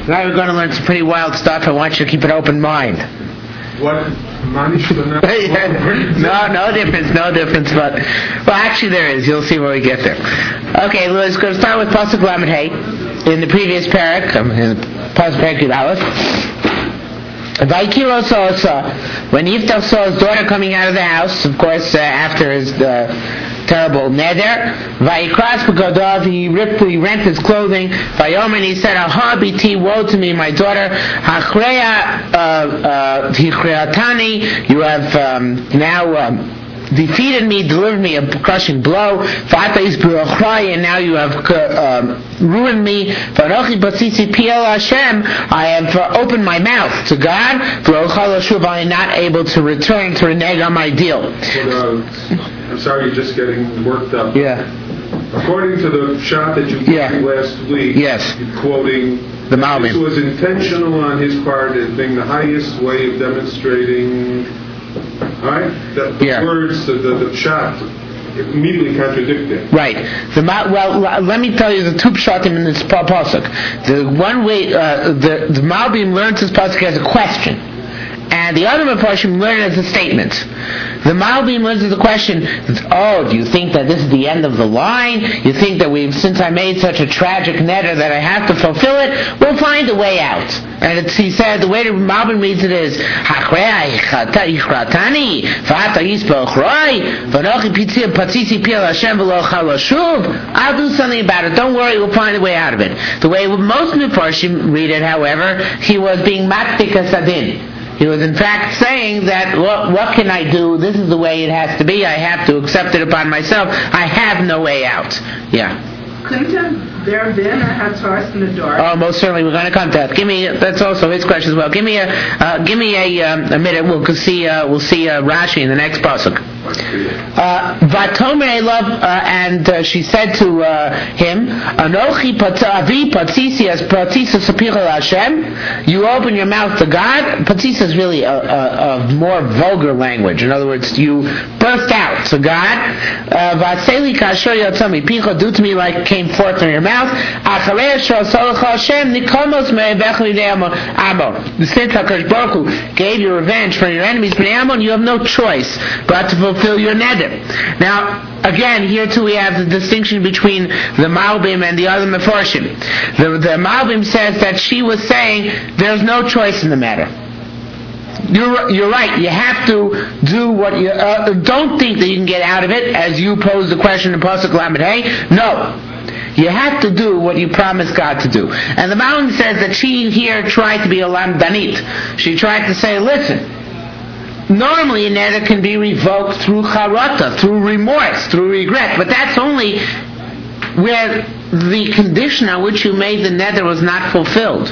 Now we're going to learn some pretty wild stuff. I want you to keep an open mind. What? No difference, but well, actually there is. You'll see when we get there. Okay, let's go start with Pasuk Lamed Hey. In the previous parak, in Pasuk Parak Yud Aleph. Vaikiro saw when Yiftach saw his daughter coming out of the house, of course, after his terrible neder. Vaikras b'godav, he rent his clothing. Vayomer, and he said, "Aha, biti, woe to me, my daughter. Hichreatani, you have now defeated me, delivered me a crushing blow. And now you have ruined me. I have opened my mouth to God. I am not able to return to renege on my deal." I'm sorry, you're just getting worked up. Yeah. According to the shot that you gave last week, yes, you're quoting the Malbim. This was intentional on his part as being the highest way of demonstrating. Right? The words, the shot immediately contradict it. Right. Let me tell you the two pshatim in this pasuk. The one way the Malbim learns this pasuk as a question, and the other Mepharshim learn it as a statement. The Malbim learns as a question. Oh, do you think that this is the end of the line? You think that since I made such a tragic neder that I have to fulfill it? We'll find a way out. And he said the way the Malbim reads it is I'll do something about it. Don't worry, we'll find a way out of it. The way most Mepharshim read it, however, he was being matzik asadin. He was in fact saying that, what can I do? This is the way it has to be. I have to accept it upon myself. I have no way out. Yeah. Couldn't there have been a Hatzaras in the dark? Oh, most certainly. We're going to come to that. That's also his question as well. Give me a minute. We'll see Rashi in the next pasuk. Vatomer love, and she said to him, "Anochi avi patzisi as patzisa sapira Hashem." You open your mouth to God. Patzisa is really a more vulgar language. In other words, you burst out to God. Vatseli kasher yatzami picha, do to me like came forth from your mouth. Since HaKadosh Baruch Hu gave you revenge for your enemies, Bnei Ammon, you have no choice but to fulfill your neder. Now, again, here too we have the distinction between the Malbim and the other Mefarshim. The Malbim says that she was saying there's no choice in the matter. You're right. You have to do what you don't think that you can get out of it, as you posed the question in Pasuk Lamed Hey. No. You have to do what you promised God to do. And the Malbim says that she here tried to be a lamdanit. She tried to say, listen, normally a neder can be revoked through charata, through remorse, through regret, but that's only where the condition on which you made the neder was not fulfilled.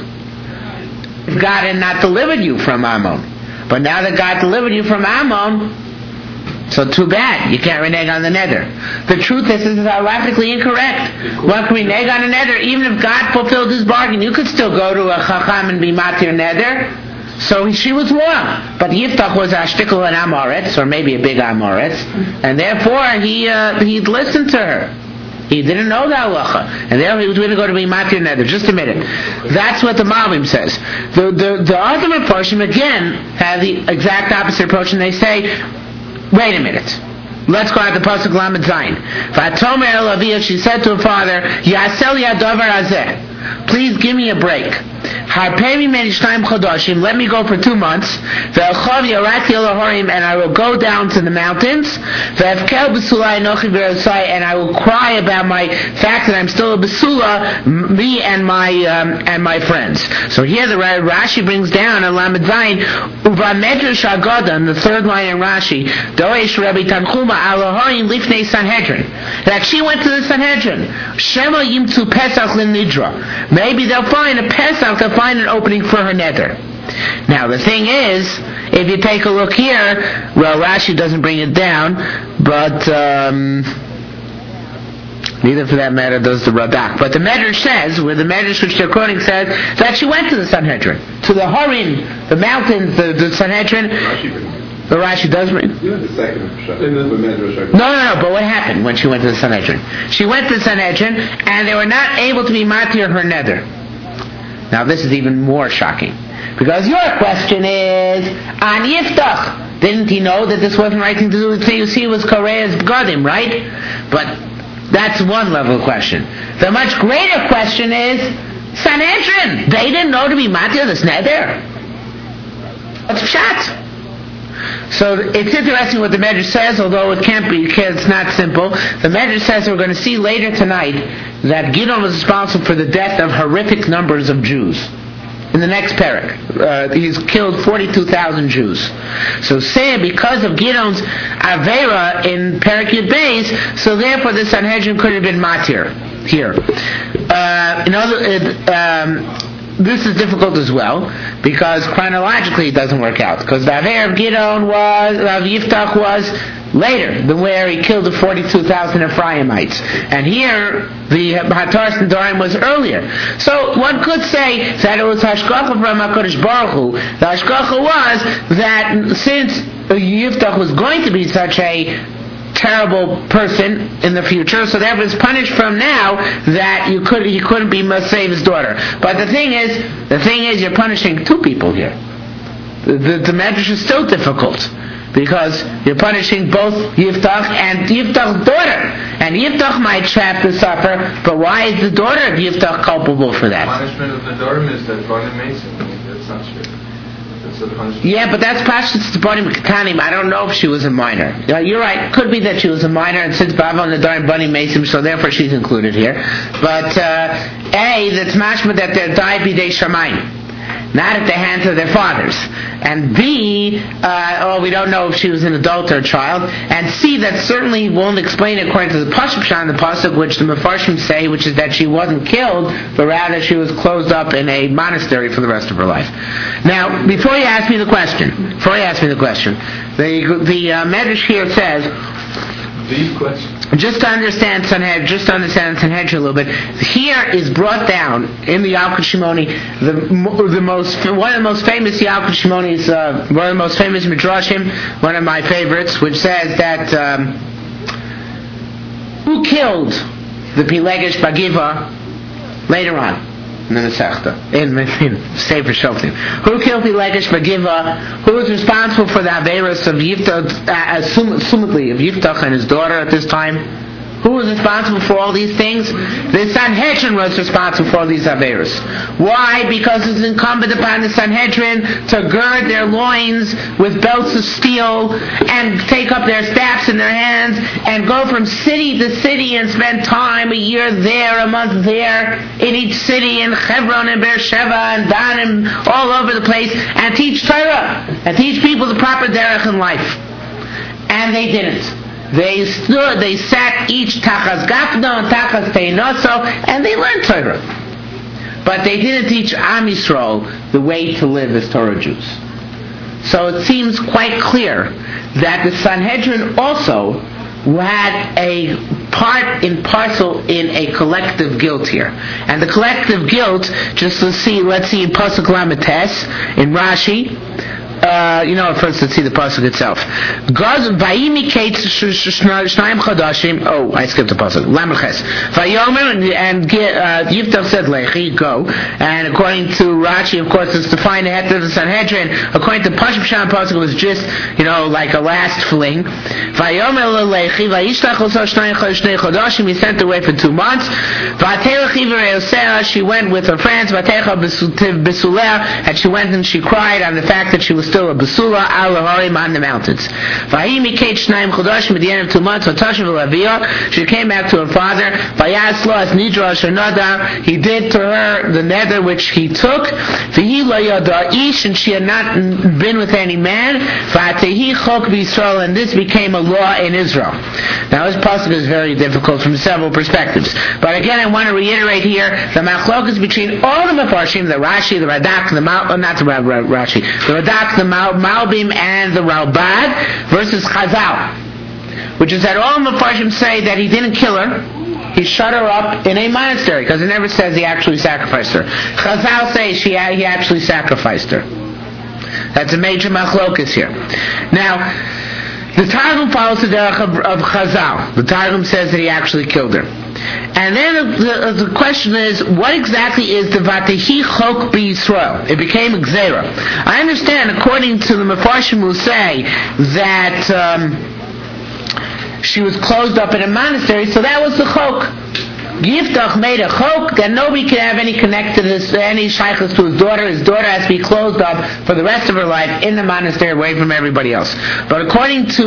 God had not delivered you from Ammon. But now that God delivered you from Ammon, so too bad, you can't renege on the neder. The truth is, this is halachically incorrect. One can renege on a neder, even if God fulfilled his bargain. You could still go to a chacham and be matir neder. So she was wrong. But Yiftach was a shtickle an amoretz, or maybe a big amoretz, and therefore he listened to her. He didn't know the halacha, and therefore he was going to go to be matir neder. Just a minute. That's what the Malbim says. The other Mepharshim again have the exact opposite approach, and they say, wait a minute. Let's go at the pasuk Lamed Zayin. Vatomer el Aviyah, she said to her father, Yasel yadavar hazeh, please give me a break. Harpei mimeni shnayim chodashim, let me go for 2 months. Ve'elchav yarati el harim, and I will go down to the mountains. Ve'efkel b'sulai nochi v'erosai, and I will cry about my fact that I'm still a besula, me and my friends. So here the Rashi brings down in Lamed Zayin, uva medrash agada, in the third line in Rashi, doesh Rabbi Tanchuma al harim lifnei Sanhedrin, that she went to the Sanhedrin. Shema yimtzu pesach l'nidra. Maybe they'll find a pesach, they'll find an opening for her neder. Now the thing is, if you take a look here, well, Rashi doesn't bring it down, but neither for that matter does the Radak. But the Medrash says, where the Medrash which they're quoting says, that she went to the Sanhedrin, to the Harim, the mountains, the Sanhedrin. The Rashi does bring. Yeah, the second Medrash. No. But what happened when she went to the Sanhedrin? She went to the Sanhedrin, and they were not able to be matir her neder. Now this is even more shocking, because your question is on Yiftach. Didn't he know that this wasn't the right thing to do? He was Korea's B'gadim, right? But that's one level of question. The much greater question is Sanhedrin. They didn't know to be matir this neder. What's pshat? So it's interesting what the Medrash says, although it can't be, it's not simple. The Medrash says, we're going to see later tonight, that Gidon was responsible for the death of horrific numbers of Jews. In the next parak, he's killed 42,000 Jews. So say because of Gidon's Avera in Parak Yud Beis, so therefore the Sanhedrin could have been matir here. This is difficult as well, because chronologically it doesn't work out. Because the Avera of Gidon of Yiftach was later than where he killed the 42,000 Ephraimites. And here, the Hataras Nedarim was earlier. So one could say that it was Hashgacha from HaKadosh Baruch Hu. The Hashgacha was that since Yiftach was going to be such a terrible person in the future, so that was punished from now that he couldn't be save his daughter. But the thing is you're punishing two people here. The Medrash is still difficult, because you're punishing both Yiftach and Yiftach's daughter. And Yiftach might have to suffer, but why is the daughter of Yiftach culpable for that? The punishment of the daughter is that Bani Mason. That's not true. Yeah, but that's Pashtus Bani Mekatanim. I don't know if she was a minor. You're right. Could be that she was a minor, and since Bava and Nedarim Bani Mason, so therefore she's included here. But that's mashma that they're died b'dei shamayim, not at the hands of their fathers. And B, we don't know if she was an adult or a child. And C, that certainly won't explain it according to the Pasuk Pshat in the Pasuk, which the Mefarshim say, which is that she wasn't killed, but rather she was closed up in a monastery for the rest of her life. Now, before you ask me the question, the Medrash here says, just to understand Sanhedrin a little bit, here is brought down in the Yalkut Shimoni one of the most famous Yalkut Shimonis, one of the most famous Midrashim, one of my favorites, which says that who killed the Pilegesh Bagiva later on in the Masechta, in Sefer Shoftim. Who killed Pilegesh Bagiva? Who was responsible for the Averos of Yiftach, assumedly of Yiftach and his daughter at this time? Who was responsible for all these things? The Sanhedrin was responsible for all these Averos. Why? Because it's incumbent upon the Sanhedrin to gird their loins with belts of steel and take up their staffs in their hands and go from city to city and spend time, a year there, a month there, in each city, in Hebron and Beersheba and Dan and all over the place, and teach Torah and teach people the proper derech in life. And they didn't. They sat each tachas gafno and tachas teinoso, and they learned Torah. But they didn't teach Am Yisrael the way to live as Torah Jews. So it seems quite clear that the Sanhedrin also had a part and parcel in a collective guilt here. And the collective guilt, just let's see in Pasuk Lamites, in Rashi, first let's see the pasuk itself. I skipped the pasuk. Lamches. Vayomer, and Yiftach said, "Lechi, go." And according to Rashi, of course, it's to find the head of the Sanhedrin. According to Pasuk Pshat pasuk, it was just like a last fling. Vayomer lechi, vayishlach oso shnei chodashim. He sent away for 2 months. She went with her friends. And she went and she cried on the fact that she was still a Basula al Harim on the mountains. At the end of 2 months, she came back to her father. He did to her the nether which he took. And she had not been with any man. And this became a law in Israel. Now this pasuk is very difficult from several perspectives. But again, I want to reiterate here the machlokas between all the Mefarshim, the Rashi, the Radak, the Radak, the Malbim, and the Ralbag versus Chazal, which is that all Mefarshim say that he didn't kill her, he shut her up in a monastery, because it never says he actually sacrificed her. Chazal say he actually sacrificed her. That's a major machlokas here. Now, the Targum follows the derech of Chazal. The Targum says that he actually killed her. And then the question is, what exactly is the Vatehi Chok B'Yisrael? It became Gzeira. I understand, according to the Mefarshim who say that she was closed up in a monastery, so that was the Chok. Yiftach made a chok that nobody can have any connectedness, any shaykhs to his daughter. His daughter has to be closed up for the rest of her life in the monastery, away from everybody else. But according to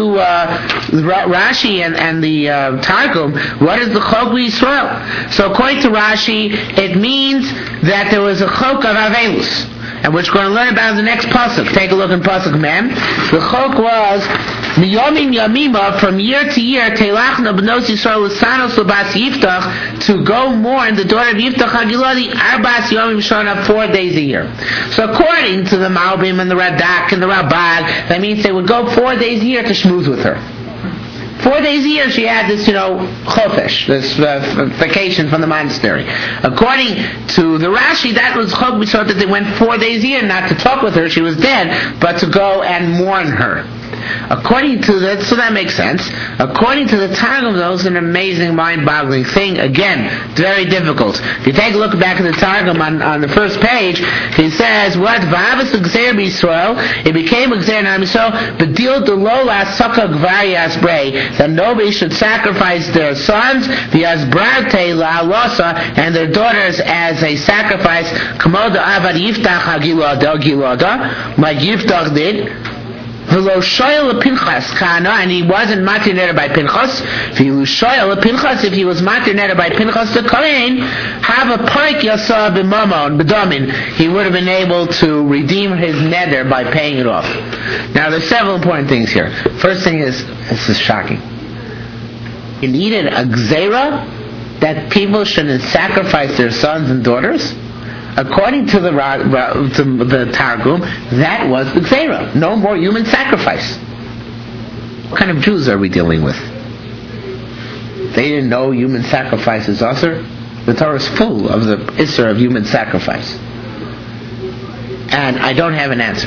Rashi and the Targum, what is the chok Yisrael? So according to Rashi, it means that there was a chok of Avelus, and which we're going to learn about in the next pasuk. Take a look in pasuk mem. The chok was Miyomim Yamima, from year to year, Teilachna B'nos Yisrael L'sanos L'bas Yiftach, to go more in the daughter of Yiftach Hagiladi, Arbas Yomim Shana, 4 days a year. So according to the Malbim and the Radak and the Rabag, that means they would go 4 days a year to schmooze with her. 4 days a year she had this, chofesh, this vacation from the monastery. According to the Rashi, that was chok b'shot, that they went 4 days a year not to talk with her, she was dead, but to go and mourn her. According to that, so that makes sense. According to the Targum, though, it's an amazing, mind-boggling thing. Again, very difficult. If you take a look back at the Targum on the first page, he says, what? V'avas l'gzeir b'Yisrael, it became a gzeir in Yisrael, but deal the lola sukkah gvariyas brei, that nobody should sacrifice their sons, v'yas brarte la'alosa, and their daughters as a sacrifice, k'moda avad yiftach ha'gilada, like Yiftach did, V'lo shoyel Pinchas kana, and he wasn't matir neder by Pinchas. V'lo shoyel Pinchas, if he was matir neder by Pinchas the Kohen, have a parik yasa b'mamon b'damin, he would have been able to redeem his neder by paying it off. Now there's several important things here. First thing is, this is shocking. You needed a gzeira that people shouldn't sacrifice their sons and daughters? According to the Targum, that was the Gzeira. No more human sacrifice. What kind of Jews are we dealing with? They didn't know human sacrifice is usher. The Torah is full of the isser of human sacrifice. And I don't have an answer.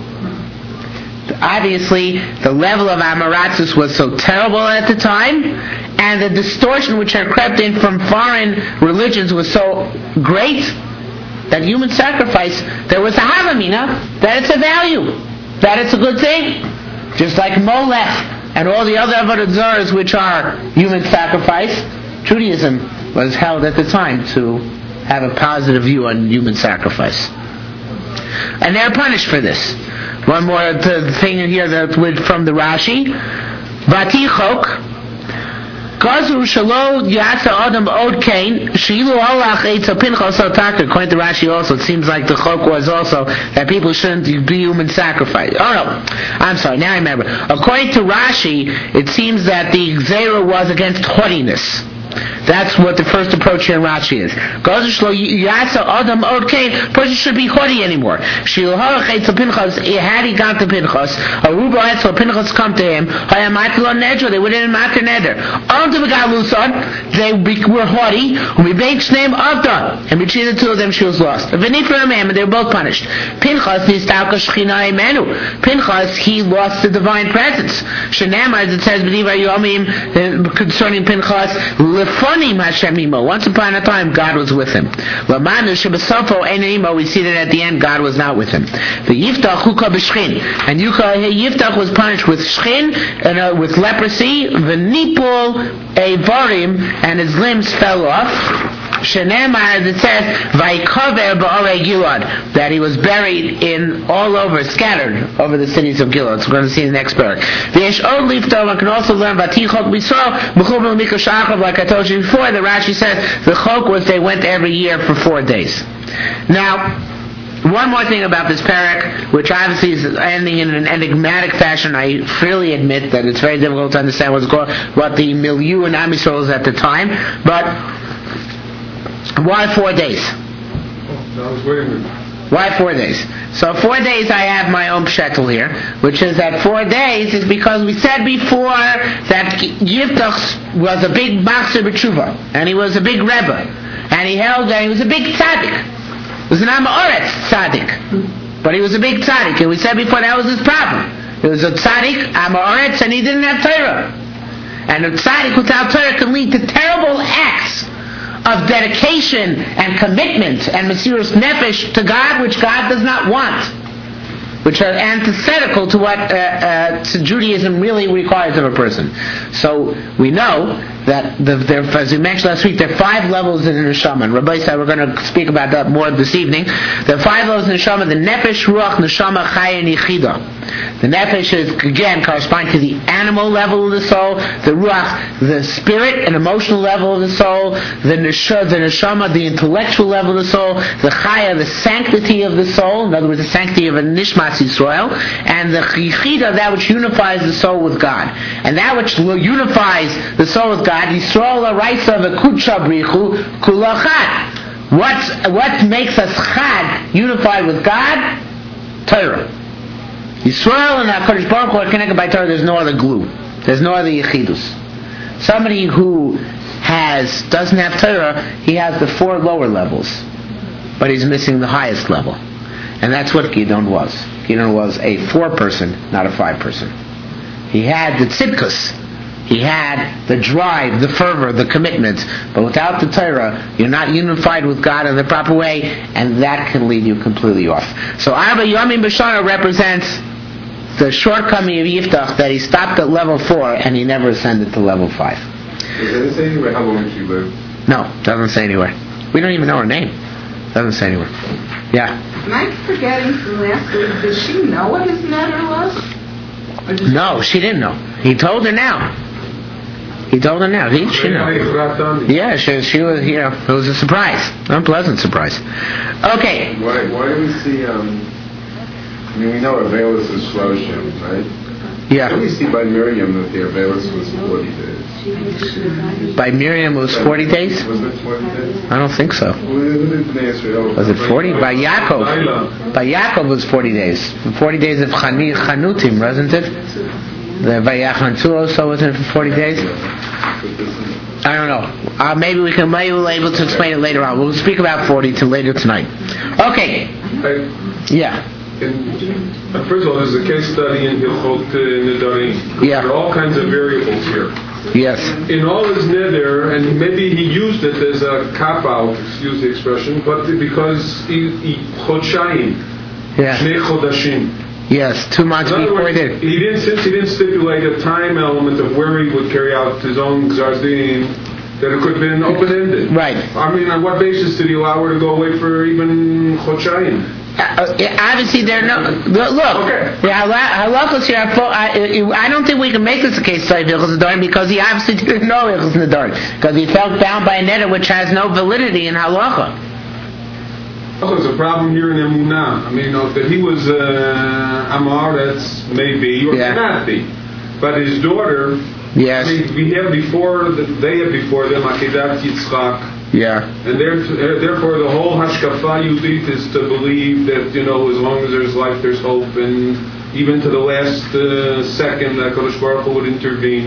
Obviously, the level of Amaratzus was so terrible at the time, and the distortion which had crept in from foreign religions was so great, that human sacrifice, there was a havamina, that it's a value, that it's a good thing. Just like Molech and all the other avodah which are human sacrifice, Judaism was held at the time to have a positive view on human sacrifice. And they're punished for this. One more thing in here from the Rashi. Vati chok, Gazru shalo yatsa adam od kain shilu halach eitza Pinchas ataka. According to Rashi, also it seems like the chok was also that people shouldn't be human sacrifice. Oh no, I'm sorry. Now I remember. According to Rashi, it seems that the gzeira was against haughtiness. That's what the first approach here in Rashi is. Person should be haughty anymore. Had he gone to Pinchas, Pinchas come to him, they wouldn't matter neder. They were haughty, and between the two of them she was lost. And they were both punished. Pinchas, he lost the divine presence. It says concerning Pinchas, once upon a time, God was with him. We see that at the end, God was not with him. The and Yiftach was punished with shchin, and with leprosy, v'nipol evarim, and his limbs fell off. Shenemar, it says, Vaikover ba'orei Gilad, that he was buried in all over, scattered over the cities of Gilad. So we're going to see in the next parak. V'yesh od lifto, one can also learn Vatichok b'Yisrael, b'chum l'mikra shachav, like I told you before, the Rashi says, the chok was they went every year for 4 days. Now, one more thing about this parak, which obviously is ending in an enigmatic fashion. I freely admit that it's very difficult to understand what the milieu in Am Yisrael is at the time, but why 4 days? Why 4 days? So 4 days I have my own pshetel here, which is that 4 days is because we said before that Yiftach was a big Machzer B'tshuva, and he was a big Rebbe, and he held that he was a big tzaddik. He was an Amoretz tzaddik, but he was a big tzaddik, and we said before that was his problem. He was a tzaddik, Amoretz, and he didn't have Torah. And a tzaddik without Torah can lead to terrible acts of dedication and commitment and Mesiras Nefesh to God, which God does not want, which are antithetical to what Judaism really requires of a person. So we know that, as we mentioned last week, there are 5 levels in the neshama. And Rabbi said we're going to speak about that more this evening. There are 5 levels in the neshama: the nefesh, ruach, neshama, chaya, and yichida. The nefesh is, again, corresponding to the animal level of the soul. The ruach, the spirit and emotional level of the soul. The neshama, the intellectual level of the soul. The chaya, the sanctity of the soul. In other words, the sanctity of a nishmas Yisrael. And the yichida, that which unifies the soul with God. And that which unifies the soul with God, Yisrael Araisa v'Kudsha Brichu Kula Chad. What makes us Chad, unified with God? Torah. Yisrael and HaKadosh Baruch Hu are connected by Torah. There's no other glue. There's no other yichidus. Somebody who doesn't have Torah, he has the 4 lower levels, but he's missing the highest level. And that's what Gidon was. Gidon was a 4-person, not a 5-person. He had the tzidkus. He had the drive, the fervor, the commitment. But without the Torah, you're not unified with God in the proper way, and that can lead you completely off. So Arba Yomim B'Shana represents the shortcoming of Yiftach, that he stopped at level 4 and he never ascended to level 5. Does it say anywhere how long she lived? No, doesn't say anywhere. We don't even know her name. Doesn't say anywhere. Yeah. Am I forgetting from last week? Did she know what his neder was? No, she didn't know. He told her now. She knew. Yeah, she was, it was a surprise. Unpleasant surprise. Okay. Why do we see, we know Avelis is Shloshim, right? Yeah. Why do we see by Miriam that the Avelis was 40 days? By Miriam it was 40 days? Was it 40 days? I don't think so. Was it 40? By Yaakov. By Yaakov was 40 days. 40 days of Chanutim, wasn't it? The Vayachantu also wasn't it for 40 days? I don't know. Maybe we'll be able to explain it later on. We'll speak about 40 till later tonight. Okay. Yeah. First of all, there's a case study in Hilchot Nedarim. Yeah. There are all kinds of variables here. Yes. In all his neder, and maybe he used it as a cop-out, excuse the expression, but because he chodshayim, shnei chodashim. Yes, 2 months before he did. Since he didn't stipulate a time element of where he would carry out his own Gzar Din, that it could have been open-ended. Right. I mean, on what basis did he allow her to go away for even chodshayim? Obviously, there are no. Look, okay. Halachos here. I don't think we can make this a case study of Hilchos Nedarim because he obviously didn't know Hilchos Nedarim because he felt bound by a neder which has no validity in halacha. There's a problem here in Emunah. I mean, that he was Amar, that's maybe, or cannot be. But his daughter, yes. They have before them Akedat Yitzchak. Yeah. And therefore the whole Hashkafa Yudit is to believe that, as long as there's life, there's hope, and even to the last second that Kadosh Baruch Hu would intervene.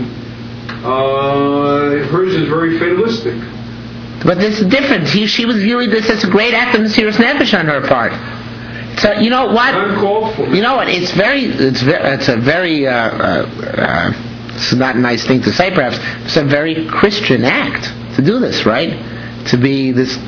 Hers is very fatalistic. But this is different. She was viewing this as a great act of Mesiras Nefesh on her part. So you know what? Uncalled for. You know what? It's a very it's not a nice thing to say, perhaps. It's a very Christian act to do this, right? To be this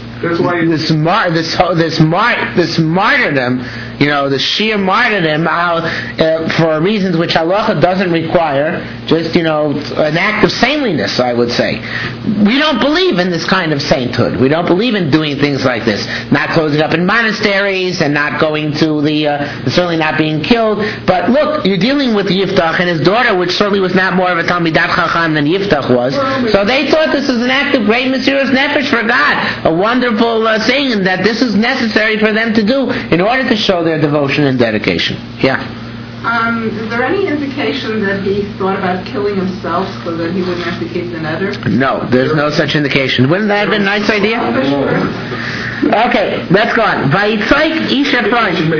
martyrdom, the sheer martyrdom, for reasons which halacha doesn't require, just, an act of saintliness, I would say. We don't believe in this kind of sainthood. We don't believe in doing things like this. Not closing up in monasteries and not going to certainly not being killed. But look, you're dealing with Yiftach and his daughter, which certainly was not more of a Talmidat Chacham than Yiftach was. So they thought this was an act of great Mesiras Nefesh for God. A wonderful thing, and that this is necessary for them to do in order to show their devotion and dedication. Yeah. Is there any indication that he thought about killing himself so that he wouldn't have to keep the neder? No, there's no such indication. Wouldn't that have been a nice idea? Okay, let's go on. Vayitzoik ish Ephraim.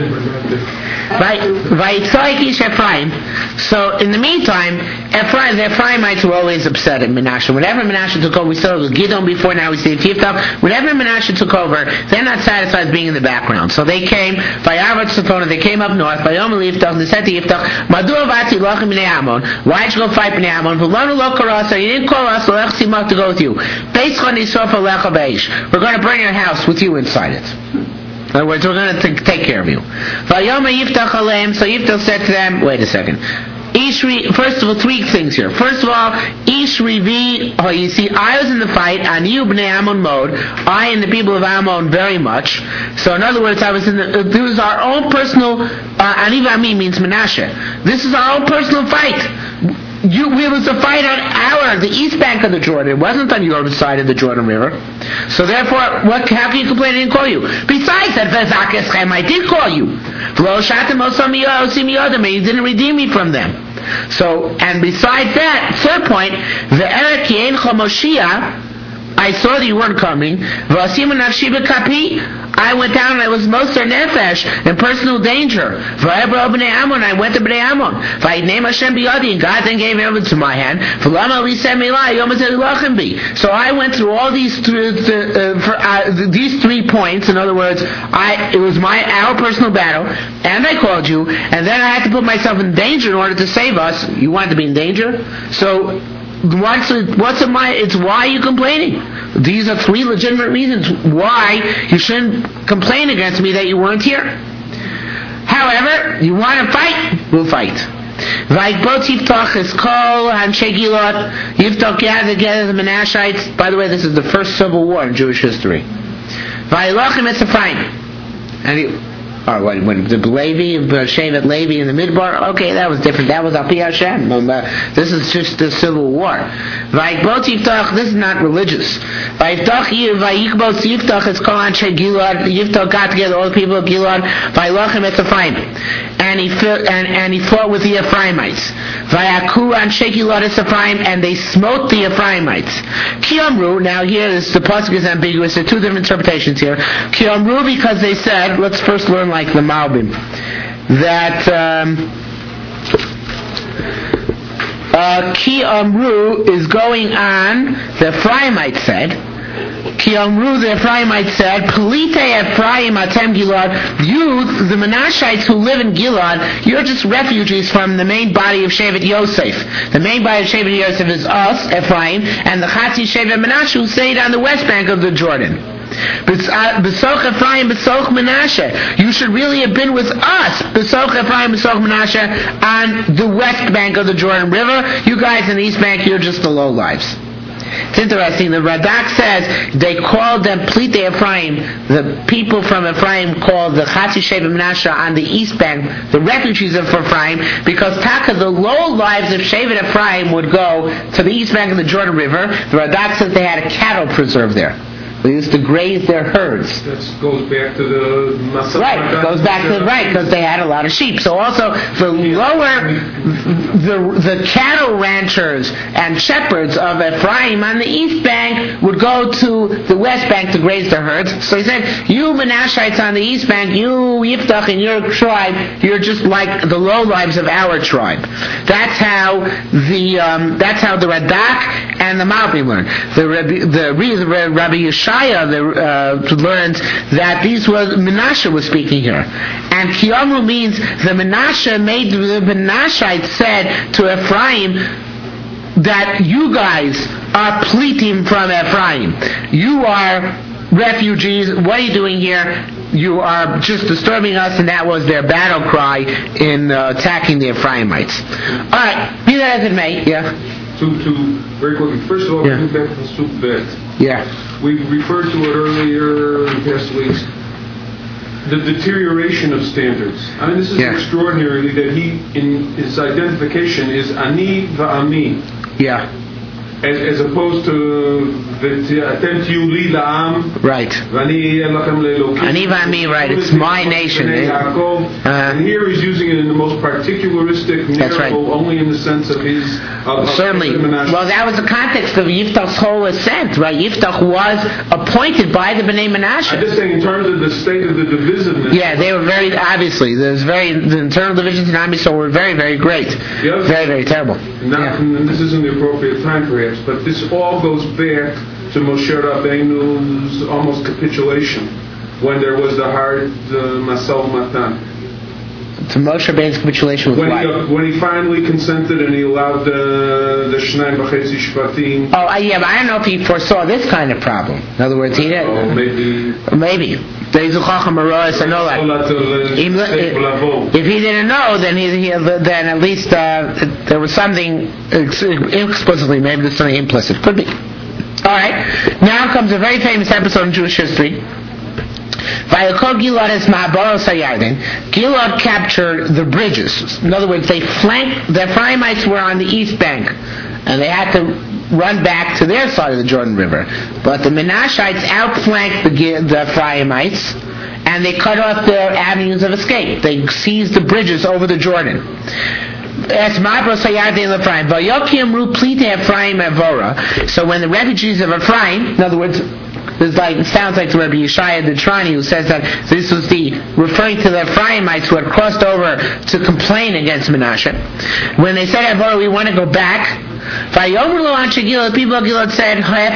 Vayitzoik ish Ephraim. So in the meantime, the Ephraimites were always upset at Menashe. Whenever Menashe took over, we saw it with Gidon before, now we see Yiftach. Whenever Menashe took over, they're not satisfied with being in the background. So they came, they came up north, Yiftach, and they said to Yiftach, Madu avati lachem b'nei Ammon, why did you go fight b'nei Ammon? V'lanu lo karasa, you didn't call us, l'ech simach to go with you. Beis chani sofa lecha beish. We're going to burn your house with you inside it. In other words, we're going to take care of you. Vayoma Yiftach aleim, so Yiftach said to them, wait a second. First of all, three things here. First of all, Ish Rivi, you see, I was in the fight, Aniu B'nei Ammon mode, I and the people of Ammon very much. So in other words, I was in this was our own personal, Ani V'ami means Menashe. This is our own personal fight. It was a fight on the east bank of the Jordan. It wasn't on your side of the Jordan River. So therefore, how can you complain I didn't call you? Besides that, I did call you. You didn't redeem me from them. So, and besides that, third point, I saw that you weren't coming. I went down and I was Moser Nefesh in personal danger. I went to Bnei Ammon. And God then gave everything to my hand. So I went through all these three points. In other words, it was our personal battle, and I called you, and then I had to put myself in danger in order to save us. You wanted to be in danger? So it's why are you complaining? These are three legitimate reasons why you shouldn't complain against me that you weren't here. However, you want to fight? We'll fight. Yiftach is called Anshe Gilad. Yiftach gathered together the Menashites. By the way, this is the first civil war in Jewish history. Vayilachim es Ephraim. When the Levi, Shevet Levi in the Midbar, okay, that was different. That was Api Hashem. This is just the civil war. This is not religious. Yiftach is called Anshe Gilad. Yiftach got together all the people of Gilad. Vayilachim es Ephraim. And he fought with the Ephraimites. Vayaku Anshe Gilad es Ephraim, and they smote the Ephraimites. Ki Amru, now here the pasuk is ambiguous. There are two different interpretations here. Ki Amru, because they said, let's first learn like the Malbim, that Ki Amru is going on, the Ephraimites said, Ki Amru, the Ephraimites said, Pelite Ephraim Atem Gilad, you, the Menashites who live in Gilad, you're just refugees from the main body of Shevet Yosef. The main body of Shevet Yosef is us, Ephraim, and the Chatzi Shevet Menashe who stayed on the west bank of the Jordan. Besoch Ephraim, Besoch Menashe. You should really have been with us, Besoch Ephraim, Besoch Menashe, on the west bank of the Jordan River. You guys in the east bank, you're just the lowlives. It's interesting, the Radak says they called them Plite Ephraim, the people from Ephraim called the Chatzi Shevet Menashe on the east bank, the refugees of Ephraim, because Taka, the low lives of Shevet Ephraim would go to the east bank of the Jordan River. The Radak says they had a cattle preserve there. They used to graze their herds. That goes back to the Masach. Right, it goes back to because they had a lot of sheep. So also the cattle ranchers and shepherds of Ephraim on the east bank would go to the west bank to graze their herds. So he said, you Menashites on the east bank, you Yiftach and your tribe, you're just like the lowlives of our tribe. That's how the Radak and the Malbim learn. The Rabbi Yeshua learns that these was Menashe was speaking here, and Kiyamru means the Menashites said to Ephraim that you guys are pleating from Ephraim. You are refugees. What are you doing here? You are just disturbing us, and that was their battle cry in attacking the Ephraimites. All right, be that as it may, yeah. Very quickly. First of all, back to the Sup Bet. Yeah. We referred to it earlier in past weeks. The deterioration of standards. I mean, this is extraordinary that he, in his identification, is Ani Va'ami. Yeah. As opposed to Atem Tiuli La'am. Right. Ani Va'ami, right. It's my nation. And here he's using it in the most particularistic narrative, only in the sense of his... Certainly. Well, that was the context of Yiftach's whole ascent, right? Yiftach was appointed by the Bnei Menashe. I'm just saying in terms of the state of the divisiveness. Yeah, they were very, obviously, the internal divisions in Am Yisrael were very, very great. Yes. Very, very terrible. And this isn't the appropriate time, perhaps, but this all goes back to Moshe Rabbeinu's almost capitulation when there was the hard Masal Matan. Moshe Rabbeinu's capitulation with what? When he finally consented and he allowed the Shnai B'chetzi Shvatim. Oh, yeah, but I don't know if he foresaw this kind of problem. In other words, he didn't. Oh, maybe. If he didn't know, then at least there was something explicitly. Maybe there's something implicit. Could be. All right. Now comes a very famous episode in Jewish history. Gilad captured the bridges. In other words, they flanked. The Ephraimites were on the east bank, and they had to run back to their side of the Jordan River. But the Menashites outflanked the Ephraimites, and they cut off their avenues of escape. They seized the bridges over the Jordan. So when the refugees of Ephraim, in other words, it sounds like the Rabbi Yeshaya the Trani, who says that this was referring to the Ephraimites who had crossed over to complain against Menashe. When they said, we want to go back, the people of Gilad said,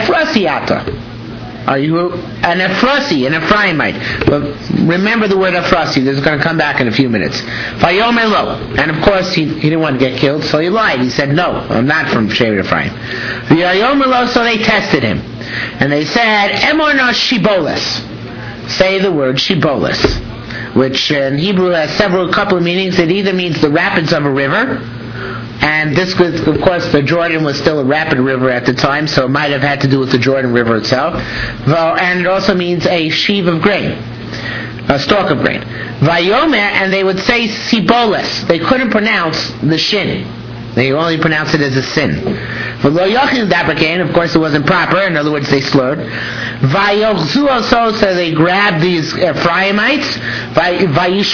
are you an Ephrasi, an Ephraimite? But remember the word Ephrasi. This is going to come back in a few minutes. And of course, he didn't want to get killed, so he lied. He said, no, I'm not from Shevet Ephraim. So they tested him. And they said, Emorna Shiboles. Say the word Shiboles, which in Hebrew has a couple of meanings. It either means the rapids of a river, and this was, of course, the Jordan was still a rapid river at the time, so it might have had to do with the Jordan River itself. And it also means a sheaf of grain, a stalk of grain. Vayomer, and they would say Siboles. They couldn't pronounce the shin. They only pronounce it as a sin. Of course, it wasn't proper. In other words, they slurred. So they grabbed these Ephraimites. They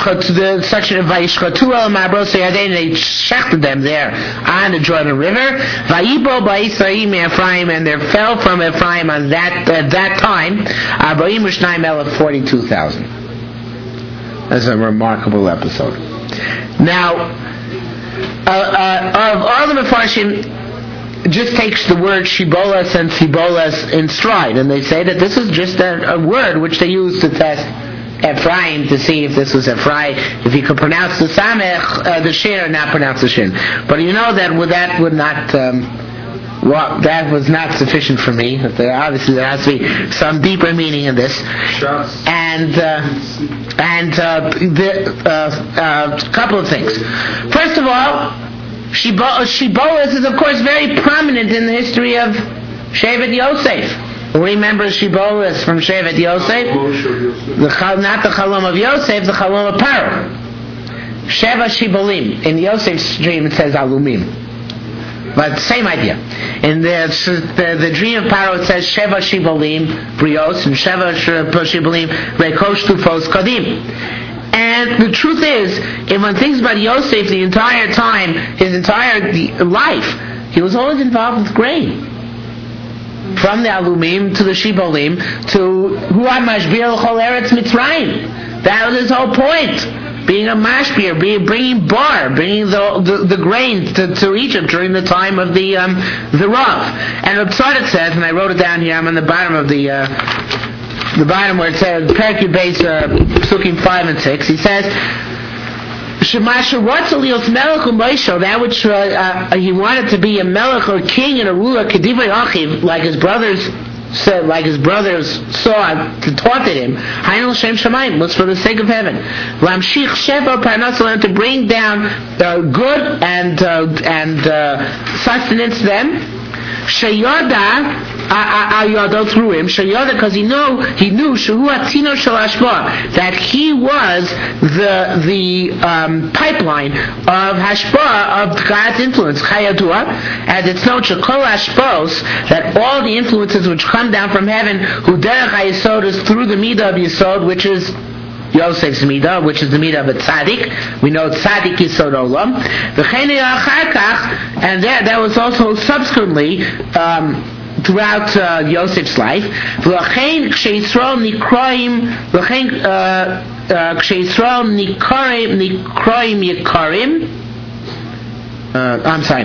shechted them there on the Jordan River. And there fell from Ephraim at that time 42,000. That's a remarkable episode. Now, of all the Mefarshim, just takes the word Shibolas and Sibolas in stride, and they say that this is just a word which they use to test Ephraim to see if this was Ephraim, if he could pronounce the Samech, the Shin, or not pronounce the Shin. But you know that would not. That was not sufficient for me. Obviously, there has to be some deeper meaning in this. And couple of things. First of all, Shibolas is, of course, very prominent in the history of Shevet Yosef. Who remembers Shibolas from Shevet Yosef? Not the Chalom of Yosef, the Chalom of Paro. Sheva Shibolim. In Yosef's dream, it says Alumim. But same idea. In the dream of Paro, it says Sheva Shibolim Brios and Sheva Shibolim Rekosh Tufos Kadim. And the truth is, if one thinks about Yosef the entire time, his entire life, he was always involved with grain. From the Alumim to the Shibolim to Huam Mashbir Chol Eretz Mitzrayim. That was his whole point. Being a mashbir, bringing the grain to Egypt during the time of the Rav. And Tzaddik says, and I wrote it down here, I'm on the bottom of the bottom where it says Perek Beis Psukim 5 and 6. He says, that which he wanted to be a melech or king and a ruler, kedivrei achiv, like his brothers said, like his brothers saw, taunted him. Hainul Shem Shamayim was for the sake of heaven. Lamshich Sheva Parnasalam, to bring down good and sustenance to them. Sheyada Ayado through him. Sheyada, because he knew Shehu Atzino Shel Hashpah, that he was the pipeline of Hashpah, of God's influence. Chayadua, as it's known, Shekol Hashpos, that all the influences which come down from heaven, Hu Derech HaYesod, is through the Midah of Yesod, which is Yosef's Midah, which is the Midah of a Tzaddik. We know Tzaddik Yesod Olam. And that was also subsequently throughout Yosef's life. I'm sorry.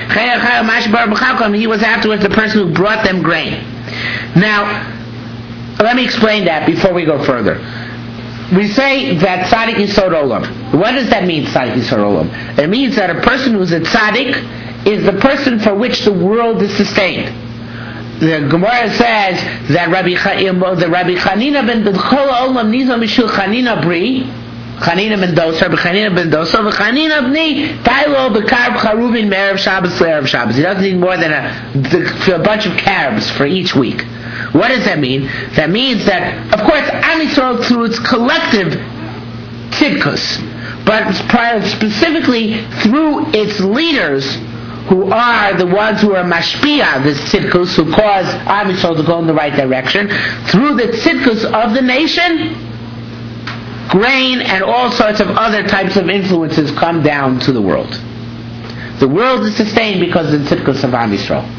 He was afterwards the person who brought them grain. Now, let me explain that before we go further. We say that tzaddik yisod olam. What does that mean, tzaddik yisod olam? It means that a person who's a tzaddik is the person for which the world is sustained. The Gemara says that Rabbi Chanina ben B'chol olam nizo mishul Chanina bri, Chanina ben Dosa, Rabbi Chanina ben Dosa, Chanina b'ni tailo b'karb charuvin me'erev Shabbos le'erev Shabbos. He doesn't need more than a bunch of carbs for each week. What does that mean? That means that, of course, Am Yisrael through its collective tzidkus, but specifically through its leaders, who are the ones who are mashpia, the tzidkus, who cause Am Yisrael to go in the right direction, through the tzidkus of the nation, grain and all sorts of other types of influences come down to the world. The world is sustained because of the tzidkus of Am Yisrael.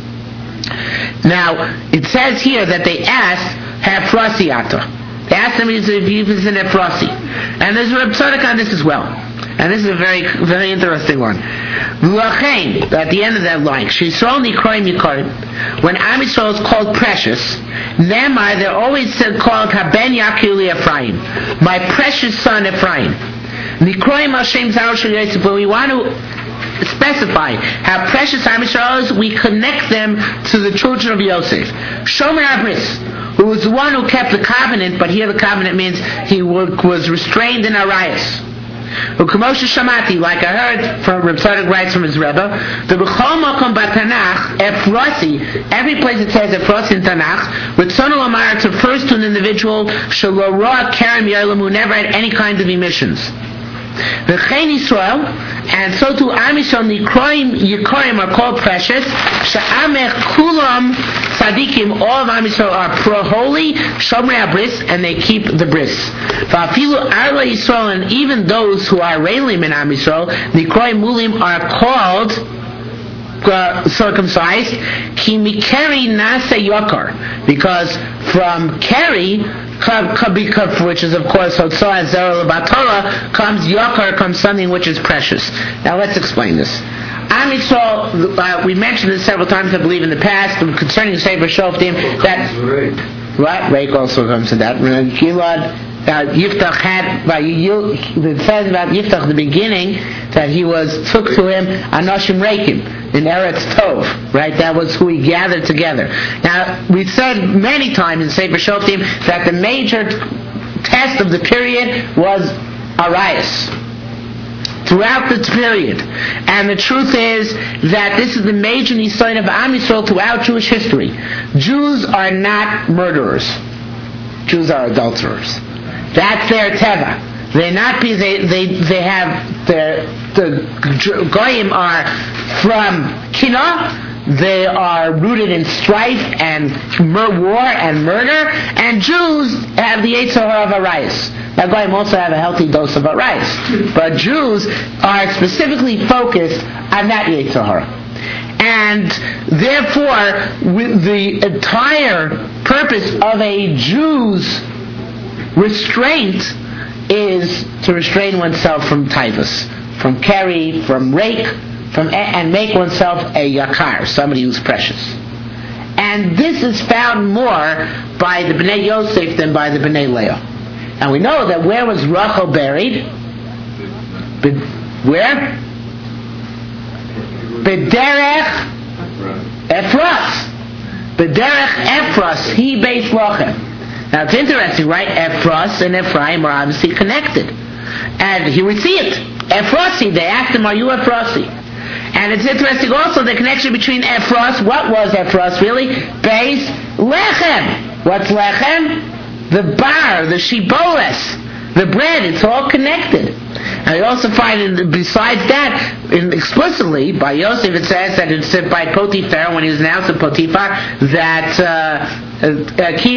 Now, it says here that they asked Hafrasi Ata. They asked him if he was in Hafrasi. And there's a Reb Tzadok on this as well. And this is a very, very interesting one. L'chein, at the end of that line, Sh'Yisrael Nikroim Yikarim, when Am Yisrael is called precious, Nemar, they're always called Haben Yakil Ephraim, my precious son Ephraim. Nikroim Hashem Zaro Shel Yosef, but we want to specify how precious Am Yisrael is. We connect them to the children of Yosef. Shomer Abris, who was the one who kept the covenant, but here the covenant means he was restrained in Arias. U'kamosha Shamati, like I heard from Reb Tzadok writes from his Rebbe, the B'chol Makom B'Tanach, Ephrosi, every place it says Ephrosi in Tanakh, with Tzonu Lamar, it refers to an individual Shelo Roa Kerem Yolam, who never had any kind of emissions. V'chein Yisrael, and so too Am Yisrael Nikroim Yikorim are called precious. Sha'amech Kulam Tzadikim, all of Am Yisrael are pro-holy, Shomrei HaBris, and they keep the bris. V'afilu Arla Yisrael, and even those who are Reilim in Am Yisrael, Nikroim Mulim, are called circumcised. Ki mikeri nase yokar, because from keri, which is of course Hotzah Zerah L'Batorah, comes Yokar, comes something which is precious. Now let's explain this. Am Yisrael, we mentioned this several times I believe in the past concerning the Sefer Shoftim, that right, Reik also comes to that. Gilad Yiftach had, it says about Yiftach the beginning that he took to him Anoshim Reikim in Eretz Tov, right? That was who he gathered together. Now, we said many times in Sefer Shoftim that the major test of the period was Arias. Throughout the period. And the truth is that this is the major nisayon of Am Yisrael throughout Jewish history. Jews are not murderers. Jews are adulterers. That's their teva. They're not, they have, the goyim are from Kinah, they are rooted in strife and war and murder, and Jews have the Yetzer Hara of Arias. Now goyim also have a healthy dose of Arias, but Jews are specifically focused on that Yetzer Hara. And therefore, the entire purpose of a Jew's restraint is to restrain oneself from taivas, from keri, from rake, and make oneself a yakar, somebody who's precious. And this is found more by the Bnei Yosef than by the Bnei Leah. And we know that where was Rachel buried? Where? B'derech Ephros. B'derech Ephros, he Beis Lochem. Now it's interesting, right? Ephros and Ephraim are obviously connected. And here we see it. Ephrosi, they asked him, are you Ephrosi? And it's interesting also the connection between Ephros, what was Ephros really? Beis Lechem. What's Lechem? The bar, the shiboles, the bread, it's all connected. And we also find, besides that, explicitly, by Yosef it says that it's by Potiphar, when he was announced to Potiphar, that he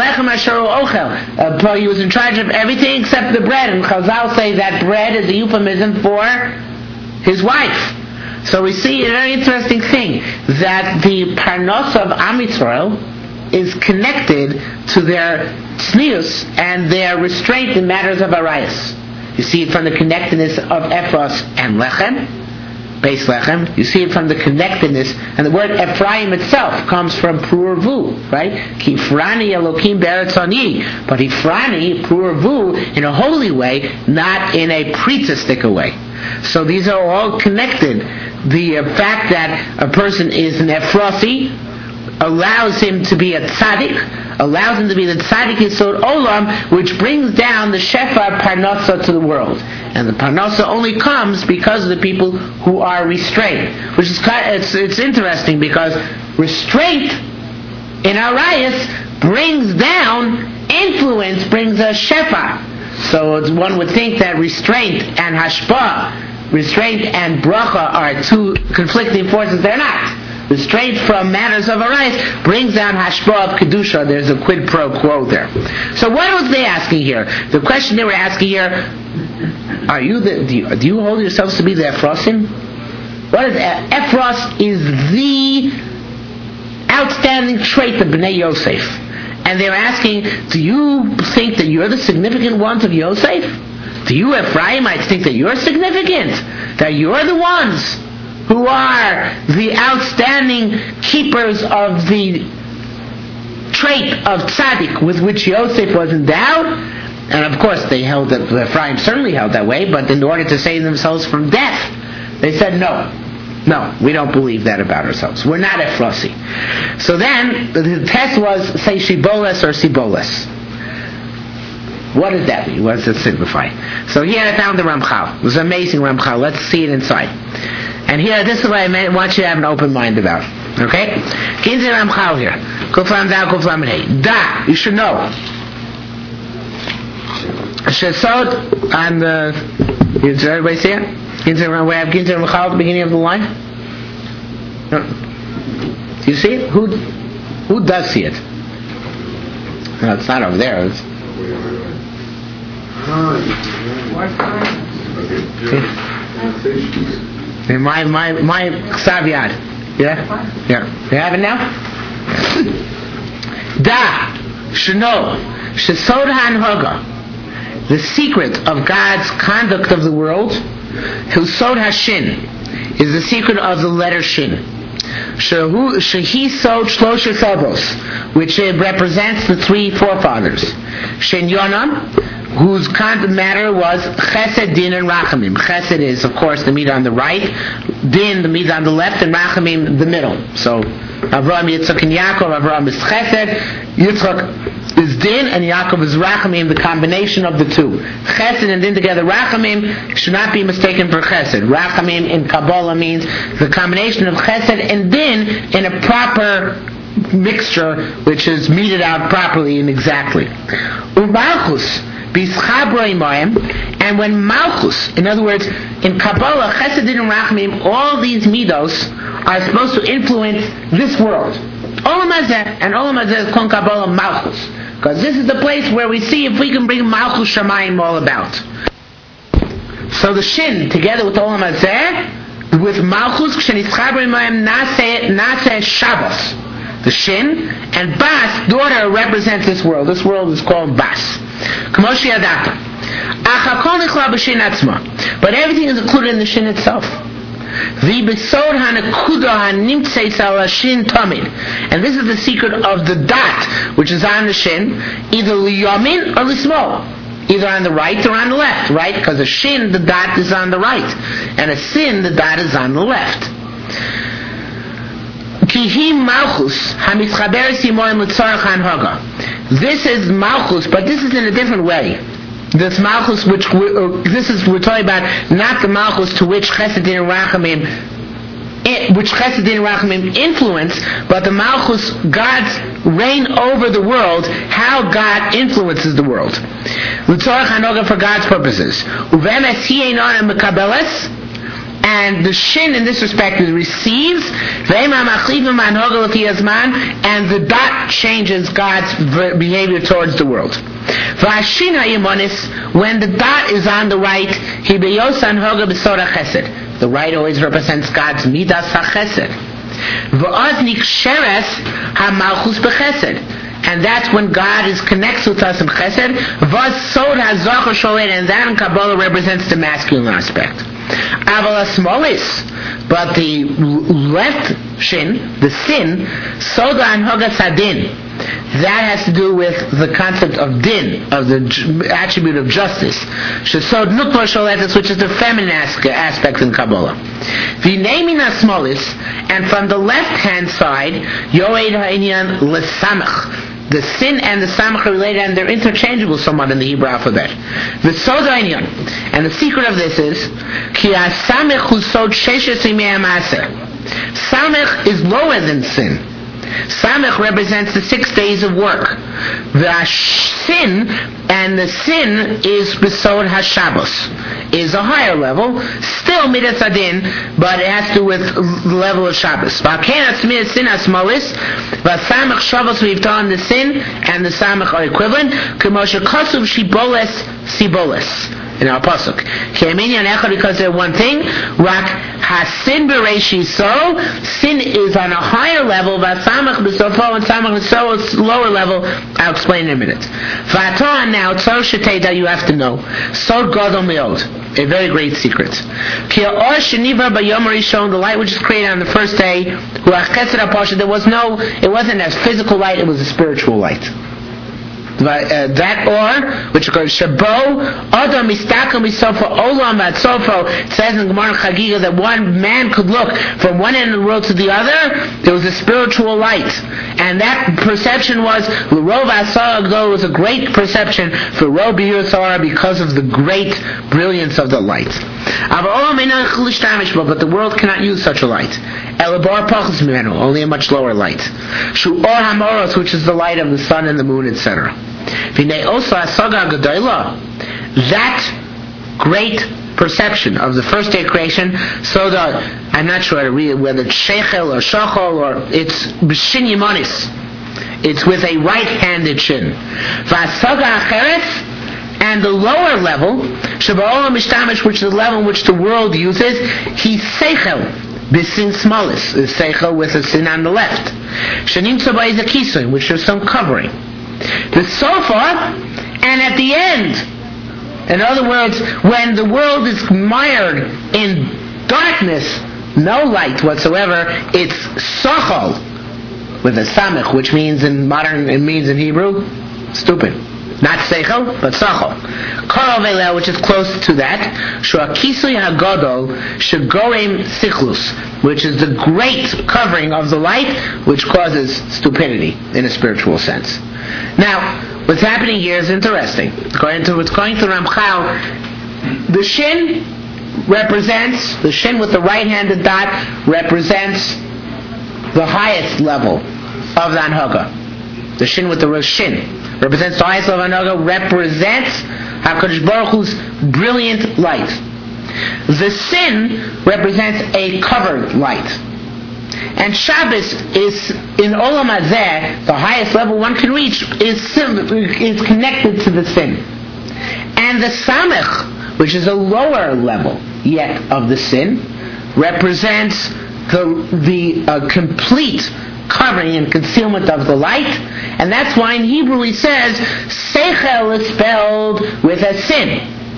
was in charge of everything except the bread, and Chazal say that bread is a euphemism for his wife. So we see a very interesting thing, that the parnos of Am Yisrael is connected to their tznius and their restraint in matters of Arias. You see it from the connectedness of Ephros and Lechem, Beis Lechem. You see it from the connectedness, and the word Ephraim itself comes from Purvu, right? Ki Ifrani Elokim Be'eretz Ani. But Ifrani, Purvu, in a holy way, not in a preteistic way. So these are all connected. The fact that a person is an Ephrosi allows him to be a tzaddik, allows him to be the tzaddik Yisod Olam, which brings down the Shefa Parnasa to the world. And the Parnasa only comes because of the people who are restrained. Which is it's interesting because restraint in Arayas brings down influence, brings a Shefa. So one would think that restraint and Hashpah, restraint and Bracha are two conflicting forces. They're not. Restraint from matters of Arayas brings down Hashpah of Kedusha. There's a quid pro quo there. So what was they asking here? The question they were asking here, do you hold yourselves to be the Ephrosim? What is Ephros? Is the outstanding trait of Bnei Yosef. And they're asking, do you think that you're the significant ones of Yosef? Do you Ephraimites think that you're significant? That you're the ones who are the outstanding keepers of the trait of tzaddik with which Yosef was endowed? And of course they held that, Ephraim certainly held that way, but in order to save themselves from death, they said no, we don't believe that about ourselves. We're not Ephrosi. So then the test was, say Shiboles or Siboles. What does that mean? What does it signify? So here I found the Ramchal. It was an amazing Ramchal. Let's see it inside. And here, this is what I want you to have an open mind about. Okay? Kinzer Ramchal here. Kuflam da, kuflam hey. Da, you should know. Shesod on the... Does everybody see it? We have Kinzer Ramchal at the beginning of the line? No. Do you see it? Who does see it? No, it's not over there. It's... My Xaviad. Yeah? Yeah. You have it now? Da, Shano, Shesod HaNhoga, the secret of God's conduct of the world, Hilsod HaShin, is the secret of the letter Shin. Shehi Sod Shlosha Savos, which represents the three forefathers. Shin Yonam, whose matter was Chesed, Din, and Rachamim. Chesed is, of course, the midah on the right, Din, the midah on the left, and Rachamim, the middle. So, Avraham, Yitzchak, and Yaakov. Avraham is Chesed, Yitzchak is Din, and Yaakov is Rachamim, the combination of the two. Chesed and Din together, Rachamim, should not be mistaken for Chesed. Rachamim in Kabbalah means the combination of Chesed and Din in a proper mixture, which is meted out properly and exactly. Umalchus, and when Malchus, in other words, in Kabbalah, Chesed, Din, and Rachamim, all these midos are supposed to influence this world. Olam Hazeh, and Olam Hazeh is called Kabbalah Malchus, because this is the place where we see if we can bring Malchus Shamayim all about. So the Shin, together with Olam Hazeh, with Malchus, Nase Shabbos. The Shin, and Bas, daughter, represents this world. This world is called Bas. But everything is included in the Shin itself. And this is the secret of the dot, which is on the Shin, either liyamin or lismol, either on the right or on the left, right? Because a Shin, the dot is on the right, and a Sin, the dot is on the left. This is Malchus, but this is in a different way. This Malchus, we're talking about not the Malchus to which Chesed, Din, and Rachamim influence, but the Malchus, God's reign over the world, how God influences the world. For God's purposes. And the Shin in this respect is receives, and the dot changes God's behavior towards the world. When the dot is on the right, the right always represents God's midas hachesed. And that's when God connects with us in chesed. And that in Kabbalah represents the masculine aspect. Avala smolis, but the left shin, the sin, soda anhoga sadin. That has to do with the concept of din, of the attribute of justice. Shesod nukva sholetes, which is the feminine aspect in Kabbalah. V'neimin asmolis, and from the left-hand side, yoed ha'inyan lesamach. The sin and the samach are related, and they're interchangeable somewhat in the Hebrew alphabet. The sod ha'inyan, and the secret of this is ki ha'samach hu sod sheshes yimei ha'maseh. Samach is lower than sin. Samach represents the 6 days of work. The sin, and the sin is besod HaShabbos, is a higher level, still midas adin, but it has to do with the level of Shabbos. V'akenas midas sin asmolis, v'samach Shabbos v'yivtan, the sin and the samach are equivalent. K'moshe kasuv shiboles siboles. In our pasuk, because they're one thing. Rak hasin bereishi, so sin is on a higher level. Vasamach b'sofo, and samach b'sofo is lower level. I'll explain in a minute. V'atan, now tzor sheteda, you have to know. So gadol meod, a very great secret. Ki or sheniva b'yom rishon, the light which is created on the first day. Ruach chesed ha'pasha, it wasn't a physical light; it was a spiritual light. That or, which is called Shabo, Adam Mistaka Misofo, Olam Vatsofo, it says in Gemara Chagiga that one man could look from one end of the world to the other. There was a spiritual light. And that perception was, Rov Asar was a great perception for Rov B'Yusara because of the great brilliance of the light. But the world cannot use such a light. Elabar Pachas Mimenu, only a much lower light. Shu Or Hamoros, which is the light of the sun and the moon, etc. Vinei Osa Asaga Gedoyla, that great perception of the first day creation, so that I'm not sure how to read it, whether it's Shechel or Shachol or it's B'Shin Yimonis. It's with a right-handed shin. V'Asaga Acheres, and the lower level, Shaba'olam Mishtamish, which is the level in which the world uses, he's Seichel. Bisin smalis is seichel with a sin on the left. Shanim tzaba is a kisoy, which is some covering. The sofa, and at the end, in other words, when the world is mired in darkness, no light whatsoever, it's sochol with a samech, which means in Hebrew, stupid. Not seichel, but sachol. Karavela, which is close to that. Shuakisui hagadol shegorim sichlus, which is the great covering of the light, which causes stupidity in a spiritual sense. Now, what's happening here is interesting. According to what's going through Ramchal, the shin with the right-handed dot represents the highest level of the anhaga. The shin with the shin represents the highest level of Anaga, represents HaKadosh Baruch Hu's brilliant light. The sin represents a covered light. And Shabbos is, in Olam Hazeh, the highest level one can reach, is connected to the sin. And the Samech, which is a lower level yet of the sin, represents the complete covering and concealment of the light, and that's why in Hebrew he says Seichel is spelled with a sin.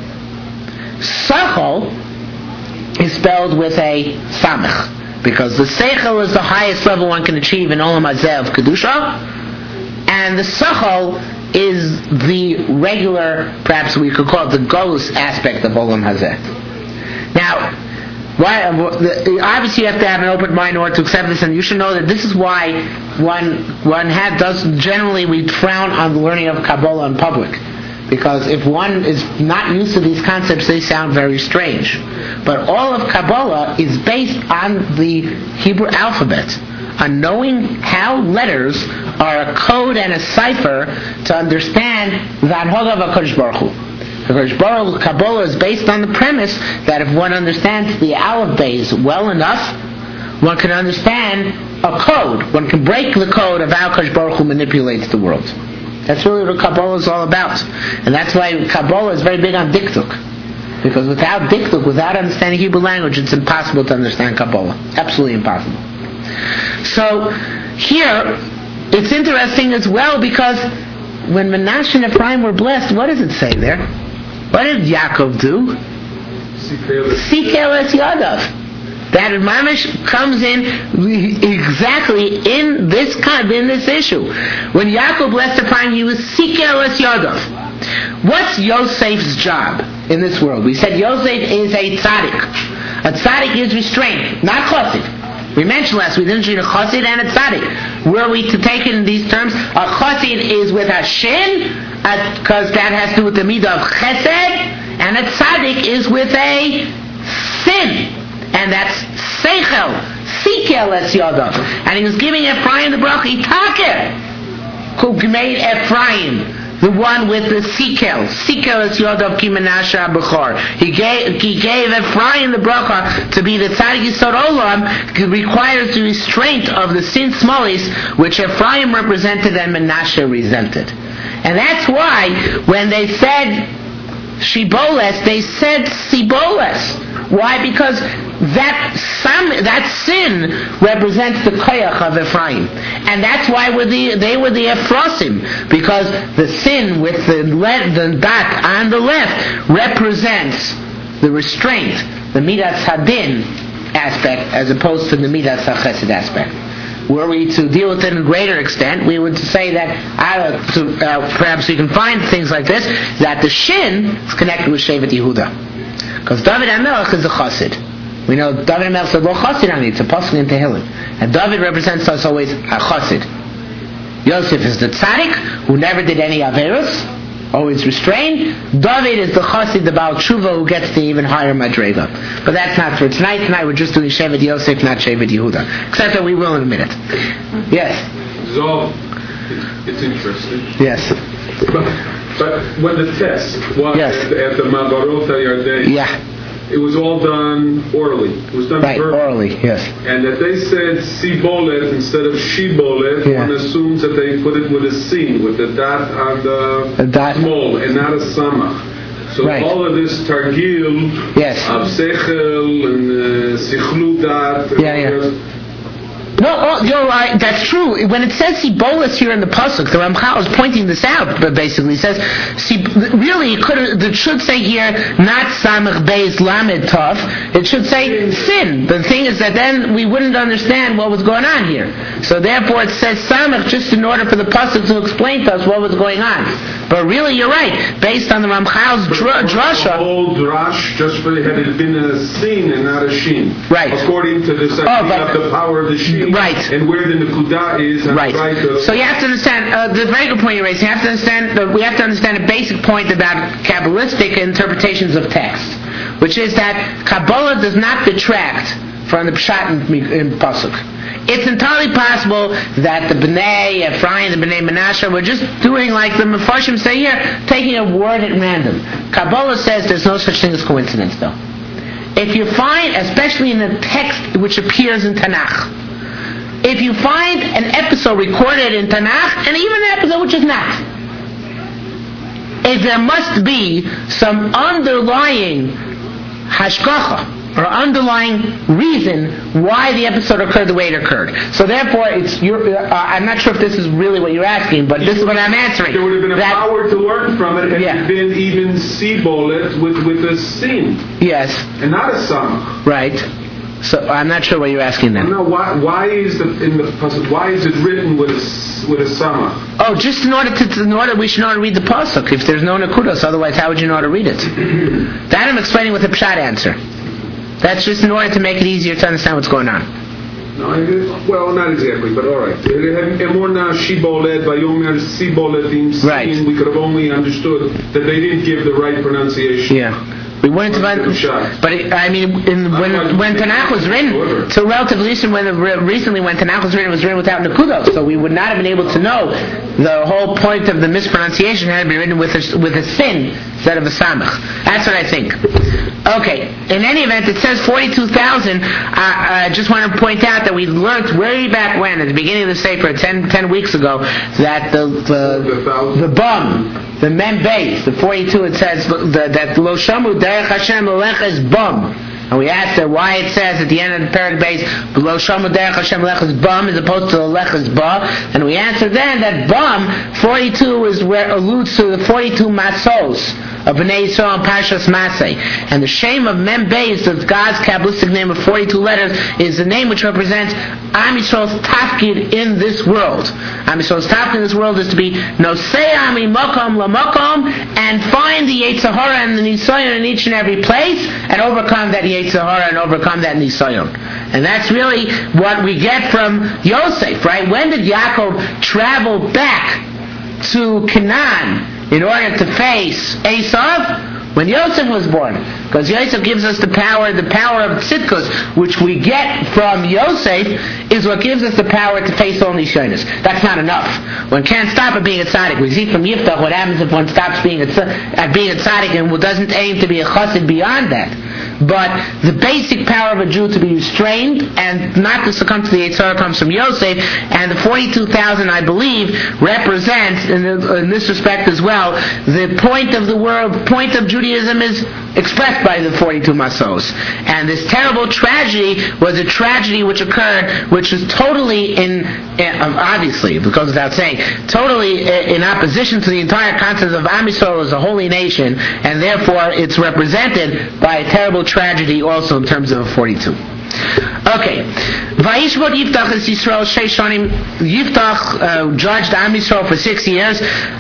Sachol is spelled with a samech, because the Seichel is the highest level one can achieve in Olam Hazeh of Kedusha, and the Sachol is the regular, perhaps we could call it the Golus aspect of Olam Hazeh. Now, obviously you have to have an open mind in order to accept this, and you should know that this is why generally we frown on the learning of Kabbalah in public, because if one is not used to these concepts, they sound very strange. But all of Kabbalah is based on the Hebrew alphabet, on knowing how letters are a code and a cipher to understand the Anhoga of HaKadosh Baruch Hu. The Kabbalah is based on the premise that if one understands the Aleph Beis well enough, one can understand a code. One can break the code of how HaKadosh Baruch Hu manipulates the world. That's really what Kabbalah is all about. And that's why Kabbalah is very big on diktuk. Because without diktuk, without understanding Hebrew language, it's impossible to understand Kabbalah. Absolutely impossible. So, here, it's interesting as well because when Menashe and Ephraim were blessed, what does it say there? What did Yaakov do? Sikel es Yadav. That mamish comes in exactly in this issue. When Yaakov blessed Ephraim, he was Sikel es Yadav. What's Yosef's job in this world? We said Yosef is a tzaddik. A tzaddik is restraint, not chassid. We mentioned last week, didn't you, a chassid and a tzaddik. Were we to take it in these terms, a chassid is with a shin, because that has to do with the midah of chesed, and a tzaddik is with a sin, and that's seichel, sikel es yadav. And he was giving Ephraim the bracha, Itakeh, who made Ephraim the one with the sikel is yadav ki menashe abechor. He gave Ephraim the bracha to be the tzaddik yisod olam. It requires the restraint of the sin smolis, which Ephraim represented and Menashe resented. And that's why when they said shiboles, they said siboles. Why? Because that sin represents the koyach of Ephraim, and that's why they were the Ephrasim, because the sin with the dot on the left represents the restraint, the midas hadin aspect, as opposed to the midas hachesed aspect. Were we to deal with it in a greater extent, we would say that perhaps we can find things like this, that the shin is connected with Shevet Yehuda. Because David HaMelech is a chassid. We know David HaMelech said, "Lo chassid ani." It's a pasuk in Tehillim, and David represents us always a chassid. Yosef is the tzaddik who never did any averus, always restrained. David is the chassid, the Baal Tshuva, who gets the even higher madrega. But that's not for tonight. Tonight we're just doing Shevet Yosef, not Shevet Yehuda. Except that we will in a minute. Yes. So, it's interesting. Yes. But when the test was at the Mavarot HaYarden, it was all done orally. It was done verbally. Orally, yes. And that they said Sibolet instead of Shibolet, one assumes that they put it with a sin, with the dot on the small, and not a samach. So all of this targil of sechel and sichlu dat. No, you're right. That's true. When it says sibolis here in the pasuk, the Ramchal is pointing this out. But basically, it says really it should say here not samach beis lamed tov. It should say sin. The thing is that then we wouldn't understand what was going on here. So therefore, it says samach just in order for the pasuk to explain to us what was going on. But really, you're right. Based on the Ramchal's drasha, the whole drash just for had it been a sin and not a shin. Right. According to this idea of the power of the shin. Right. And where the Nekuda is. Right. So you have to understand, the very good point you raised, we have to understand a basic point about Kabbalistic interpretations of text, which is that Kabbalah does not detract from the Pshat in Pasuk. It's entirely possible that the Bnei Ephraim, the Bnei Menashe were just doing like the Mefarshim say here, taking a word at random. Kabbalah says there's no such thing as coincidence, though. If you find, especially in a text which appears in Tanakh, if you find an episode recorded in Tanakh, and even an episode which is not, if there must be some underlying hashgacha, or underlying reason why the episode occurred the way it occurred. So therefore, I'm not sure if this is really what you're asking, but this is what I'm answering. There would have been a power to learn from it, and it had been even sibolet with a sin. Yes. And not a samach. Right. So I'm not sure what you're asking then. No, why is it written with a samach? Oh, just in order we should know how to read the pasuk. If there's no nekudos, otherwise how would you know how to read it? That I'm explaining with a pshat answer. That's just in order to make it easier to understand what's going on. No, well, not exactly, but all right. Right. We could have only understood that they didn't give the right pronunciation. Yeah. We wouldn't have, but when Tanakh was written, so relatively recently when Tanakh was written, it was written without nekudos, so we would not have been able to know the whole point of the mispronunciation had been written with a sin instead of a samach. That's what I think. Okay. In any event, it says 42,000. I just want to point out that we learned way back when, at the beginning of the Sefer, 10 weeks ago, that the bum, the mem base, the 42, it says that lo shamu derech Hashem lelech es bum. And we asked her why it says at the end of the Perek Beis, below Shomu Derech Hashem Lechus Bam, as opposed to Lechus Ba. And we answered then that Bam, 42, is where alludes to the 42 Masos of Bnei Yisrael and Parshas Masei. And the Shem of Mem Beis, of God's Kabbalistic name of 42 letters, is the name which represents Am Yisrael's tafkid in this world. Am Yisrael's tafkid in this world is to be Nosei Ami Mokom LaMokom, and find the Yetzer Hara and the Nisayon in each and every place, and overcome that Yetzer Hara and overcome that Nisayon. And that's really what we get from Yosef, right? When did Yaakov travel back to Canaan in order to face Esav? When Yosef was born. Because Yosef gives us the power of tzidkus, which we get from Yosef, is what gives us the power to face all Nishanis. That's not enough. One can't stop at being a tzaddik. We see from Yiftach what happens if one stops being a tzaddik and doesn't aim to be a chassid beyond that. But the basic power of a Jew to be restrained and not to succumb to the Yetzer Hara comes from Yosef, and the 42,000, I believe, represents, in this respect as well, the point of the world, point of Judaism is expressed by the 42 Masos. And this terrible tragedy was a tragedy which occurred, which was totally obviously, because without saying, totally in opposition to the entire concept of Am Yisrael as a holy nation, and therefore it's represented by a terrible tragedy also in terms of 42. Okay. Vayishvot Yiftach es Yisrael sheish shanim. Yiftach judged Am Yisrael for 6 years.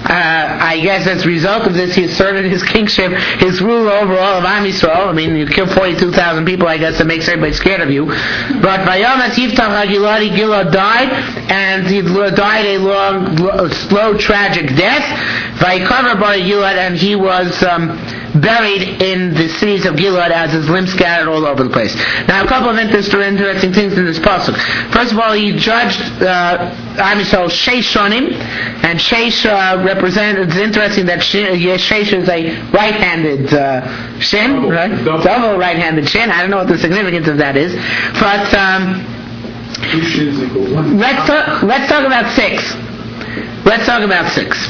I guess as a result of this, he asserted his kingship, his rule over all of Am Yisrael. I mean, you kill 42,000 people, I guess that makes everybody scared of you. But Vayamas Yiftach HaGiladi, Gilad died, and he died a long, slow, tragic death. Vayikaver Bar Gilad, and he was buried in the cities of Gilad as his limbs scattered all over the place. Now, a couple of interesting things in this pasuk. First of all, he judged Am Yisrael sheish shanim, and sheish represents. It's interesting that sheish is a right-handed shin, right? Double right-handed shin. I don't know what the significance of that is, but let's talk about 6. Let's talk about 6.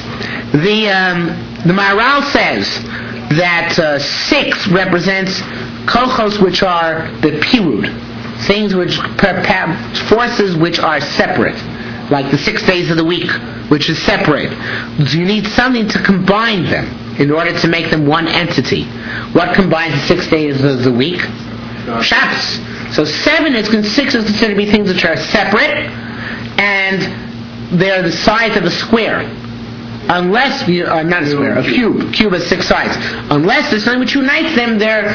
The Maharal says that 6 represents kochos, which are the pirud, things which forces which are separate, like the 6 days of the week, which is separate. So you need something to combine them in order to make them one entity. What combines the 6 days of the week? Shabbos. So 6 is considered to be things which are separate, and they're the size of a square. Unless not a square, a cube. Cube has 6 sides. Unless there's something which unites them, they're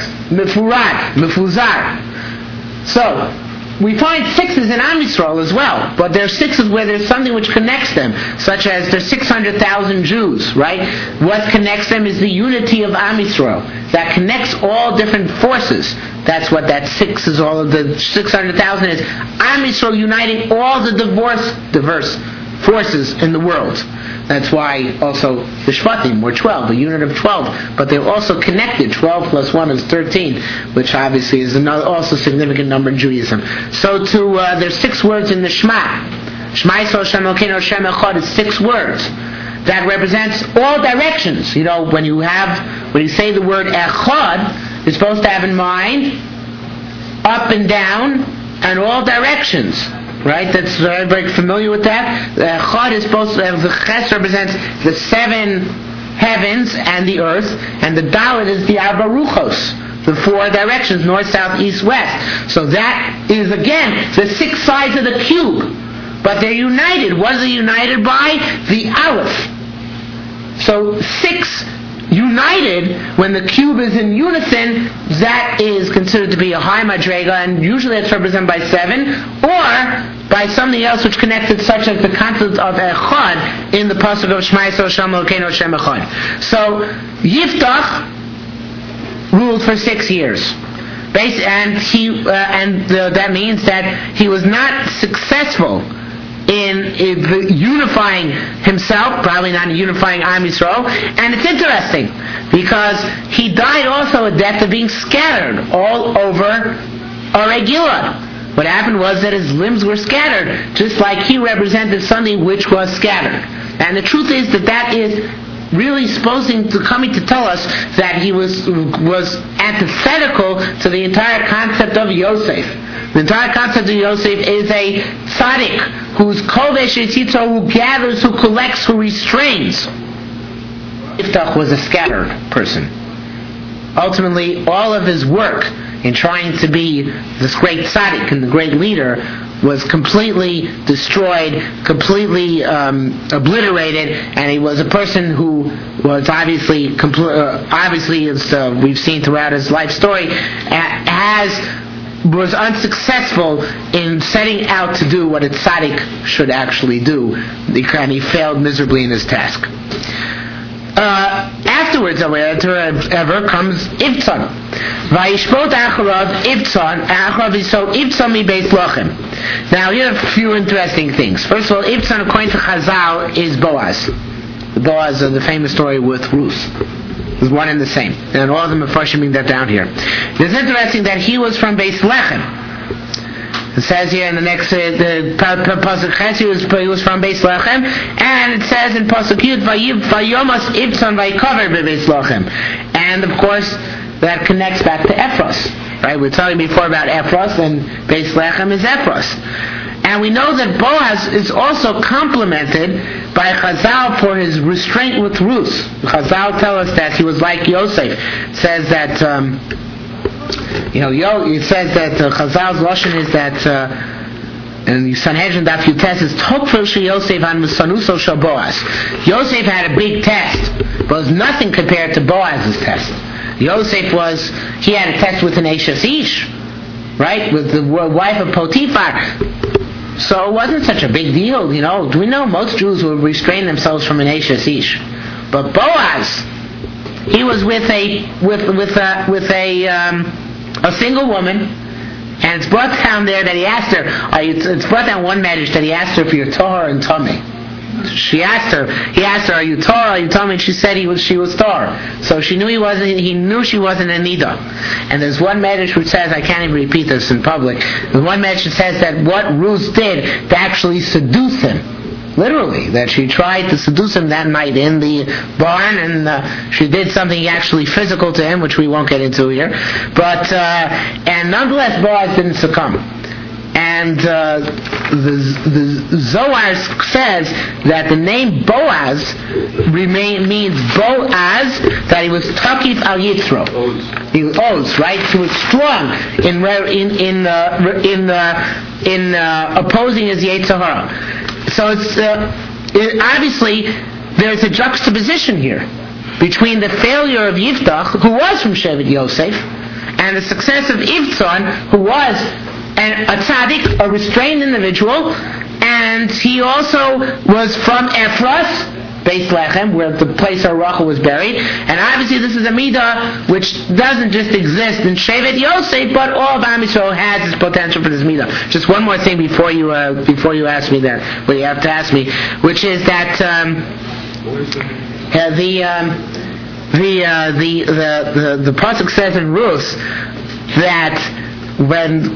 mefuzar. So we find 6s in Am Yisrael as well, but there are 6s where there's something which connects them, such as there's 600,000 Jews, right? What connects them is the unity of Am Yisrael that connects all different forces. That's what that 6 is. All of the 600,000 is Am Yisrael uniting all the diverse forces in the world. That's why also the Shvatim were 12, a unit of 12, but they're also connected. 12 plus 1 is 13, which obviously is another also significant number in Judaism. So there's 6 words in the Shema. Shema Yisrael Shem Elokeinu Shem Echad is 6 words that represents all directions. You know, when you say the word Echad, you're supposed to have in mind up and down and all directions. Right? That's very, very familiar with that. The Chad is supposed to have, the Ches represents the 7 heavens and the earth, and the Dalet is the Arba Ruchos, the 4 directions, north, south, east, west. So that is, again, the 6 sides of the cube. But they're united. What are they united by? The Aleph. So 6 united, when the cube is in unison, that is considered to be a high madrega, and usually it's represented by 7, or by something else which connects it, such as the concept of Echad in the pasuk of Shema Yisrael Shem Elokeinu Shem Echad. So Yiftach ruled for 6 years. That means that he was not successful in unifying himself, probably not in unifying Am Yisrael. And it's interesting because he died also a death of being scattered all over Arei Gilad. What happened was that his limbs were scattered, just like he represented something which was scattered. And the truth is that is really coming to tell us that he was antithetical to the entire concept of Yosef. The entire concept of Yosef is a tzaddik who's kodesh yitzitro, who gathers, who collects, who restrains. Yiftach was a scattered person. Ultimately, all of his work in trying to be this great tzaddik and the great leader was completely destroyed, completely obliterated, and he was a person who was obviously, as we've seen throughout his life story, was unsuccessful in setting out to do what a tzaddik should actually do, and he failed miserably in his task. Afterwards, however, comes Ibtzan. Vayishpot Acharav Ibtzan. Acharav is so Ibtzan mi Beis Lachem. Now, here are a few interesting things. First of all, Ibtzan, according to Chazal, is Boaz. Boaz, the famous story with Ruth. It's one and the same. And all of them are fashioning that down here. It's interesting that he was from Beis Lechem. It says here in the next Pasuk Ches, he was from Beis Lechem, and it says in Pasuk Yud, Vayomas Ibtzan Vayikaver beBeis Lechem. And of course, that connects back to Ephros. Right? We were telling before about Ephros, and Beis Lechem is Ephros. And we know that Boaz is also complimented by Chazal for his restraint with Ruth. Chazal tell us that he was like Yosef. It says that it says that Chazal's lashon is that and Sanhedrin Daf Yutes is Tokfel She Yosef and Musanuso Shel Boaz. Yosef had a big test, but it was nothing compared to Boaz's test. Yosef he had a test with an Eshes Ish, right, with the wife of Potiphar. So it wasn't such a big deal, We know most Jews will restrain themselves from an Eshes Ish, but Boaz, he was with a single woman, and it's brought down there that he asked her. It's brought down one marriage that he asked her if you're Torah and Tomei. He asked her, are you Torah? Are you Tomei? And she said she was Torah. So he knew she wasn't a Nida. And there's one marriage which says, I can't even repeat this in public. There's one marriage that says that what Ruth did to actually seduce him. Literally, that she tried to seduce him that night in the barn, and she did something actually physical to him, which we won't get into here. But and nonetheless, Boaz didn't succumb. And the Zohar says that the name Boaz means Boaz, that he was Takif al Yitzro. He was Oz, right? He was strong in opposing his Yetzer Hara. So obviously there's a juxtaposition here between the failure of Yiftach, who was from Shevet Yosef, and the success of Ibtzan, who was a tzaddik, a restrained individual, and he also was from Ephros, Beis Lechem, where the place where Rachel was buried. And obviously this is a midah which doesn't just exist in Shevet Yosef, but all of Am Yisrael has its potential for this midah. Just one more thing before you ask me that, what you have to ask me, which is that the pasuk says in Ruth that when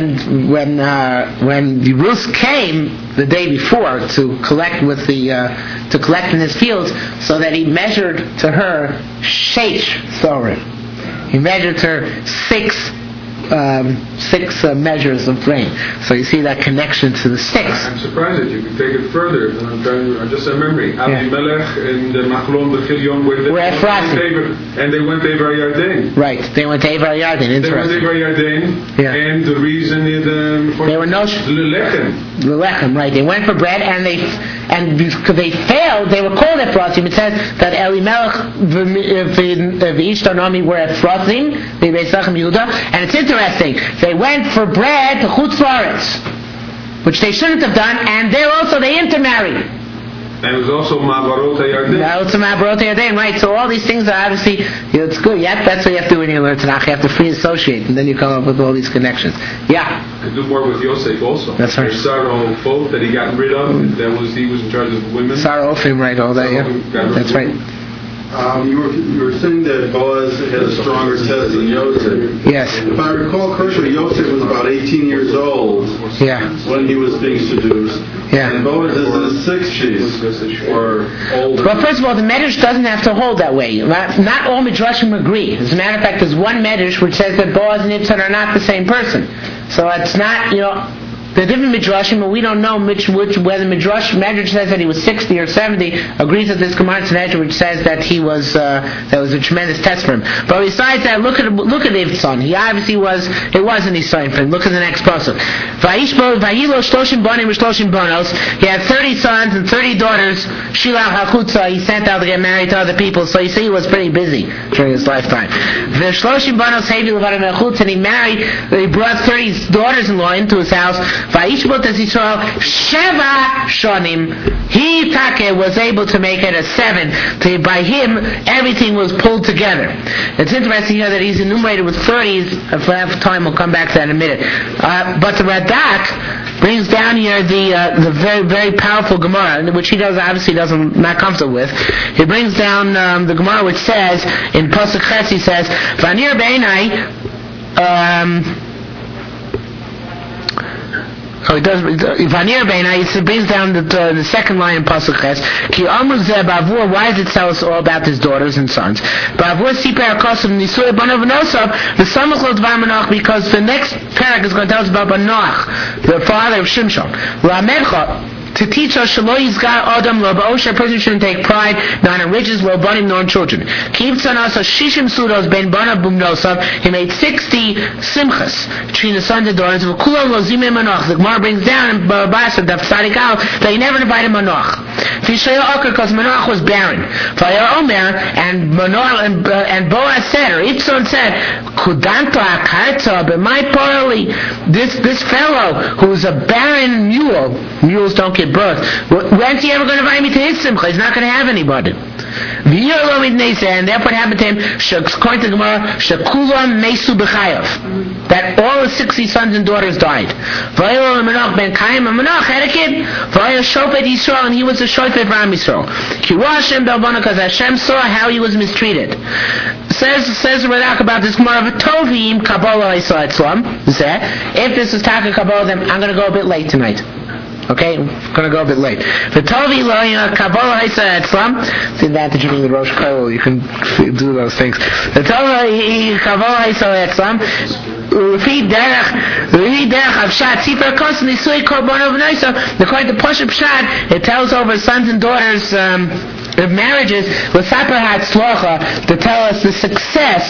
Ruth came the day before to collect in his fields, so that he measured to her sheish thorin. He measured her six measures of grain. So you see that connection to the six. I'm surprised that you could take it further. I'm just remembering. Abimelech and Machlon Bechilion were Ephraim. And they went to Evar Yarden. Right, they went to Evar Yarden. Interesting. They went to Evar Yarden, and the reason is they were no Lechem, right? They went for bread, and because they failed, they were called Ephraim. It says that Elimelech v'Ishtar were Ephraim, the Beis Lechem Yehuda, and it's interesting. They went for bread to Chutz La'aretz, which they shouldn't have done, and there also they intermarried. And it was also Ma'avarot HaYarden. Also Ma'avarot HaYarden, right? So all these things are obviously, it's good. That's what you have to do when you learn Tanakh. You have to free associate, and then you come up with all these connections. Yeah. You could do more with Yosef also. That's right. There's Sarah Foth that he got rid of. He was in charge of women. Sarah Ophim, right? All that. Yeah. That's right. You were saying that Boaz had a stronger test than Yosef. Yes. If I recall correctly, Yosef was about 18 years old when he was being seduced. Yeah. And Boaz is in his 60s or older. Well, first of all, the Medrash doesn't have to hold that way. Not all Midrashim agree. As a matter of fact, there's one Medrash which says that Boaz and Yitzhak are not the same person. So it's not, they're different Midrashim, but we don't know whether Medrash says that he was 60 or 70, agrees with this Gemara Sanhedrin, which says that he was that was a tremendous test for him. But besides that, look at Ivtzon. He obviously it wasn't his son for him. Look at the next pasuk. He had 30 sons and 30 daughters. Shilach HaChutza, he sent out to get married to other people. So you see, he was pretty busy during his lifetime. And he brought 30 daughters-in-law into his house. Vayishbot es Yisrael Sheva Shonim. He Take was able to make it a 7. By him, everything was pulled together. It's interesting here that he's enumerated with 30s. If I have time, we'll come back to that in a minute. But the Radak brings down here the very, very powerful Gemara, which he obviously not comfortable with. He brings down the Gemara which says in Pasuk Ches, he says, Vanir Beinai. It brings down the second line in Pasuk Ches. Ki Amru Zeh Bavur. Why does it tell us all about his daughters and sons? Bavur Siper Kosav Nisui Banav Nosov. The Samachot Varmanach, because the next parak is going to tell us about Banach, the father of Shimshon. Lamecha, to teach us Shelo Yizgar Adam Lo Ba'osher, a person shouldn't take pride, not in riches, lo banim, nor in children. Kivtzan Asa Shishim Sudos Ben Banav Bumnosov. He made 60 simchas between the sons and daughters of Kulam Lo Zimei Manoch. The Gemara brings down in Babasa Daf Tzadik Al that he never invited Manoch. Tishrei Oker, because Manoch was barren. Vayar Omer, and Manoch and Boaz said, or Itzon said, Kudanto Akarta, but my parley, this fellow who's a barren mule. Mules don't get birth. When's he ever going to invite me to his simcha? He's not going to have anybody. And therefore what happened to him, according to the Gemara, that all his 60 sons and daughters died. Manoch had a kid. And he was a shofet for Am Yisrael. Because Hashem saw how he was mistreated. Says the Radak about this Gemara, if this was Taka Kabbalah, then I'm going to go a bit late tonight. Okay, I'm going to go a bit late. The Kabbalah the advantage of being the Rosh Kollel, you can do those things. The Kabbalah according to Pashup Pshat, it tells over sons and daughters of marriages to tell us the success,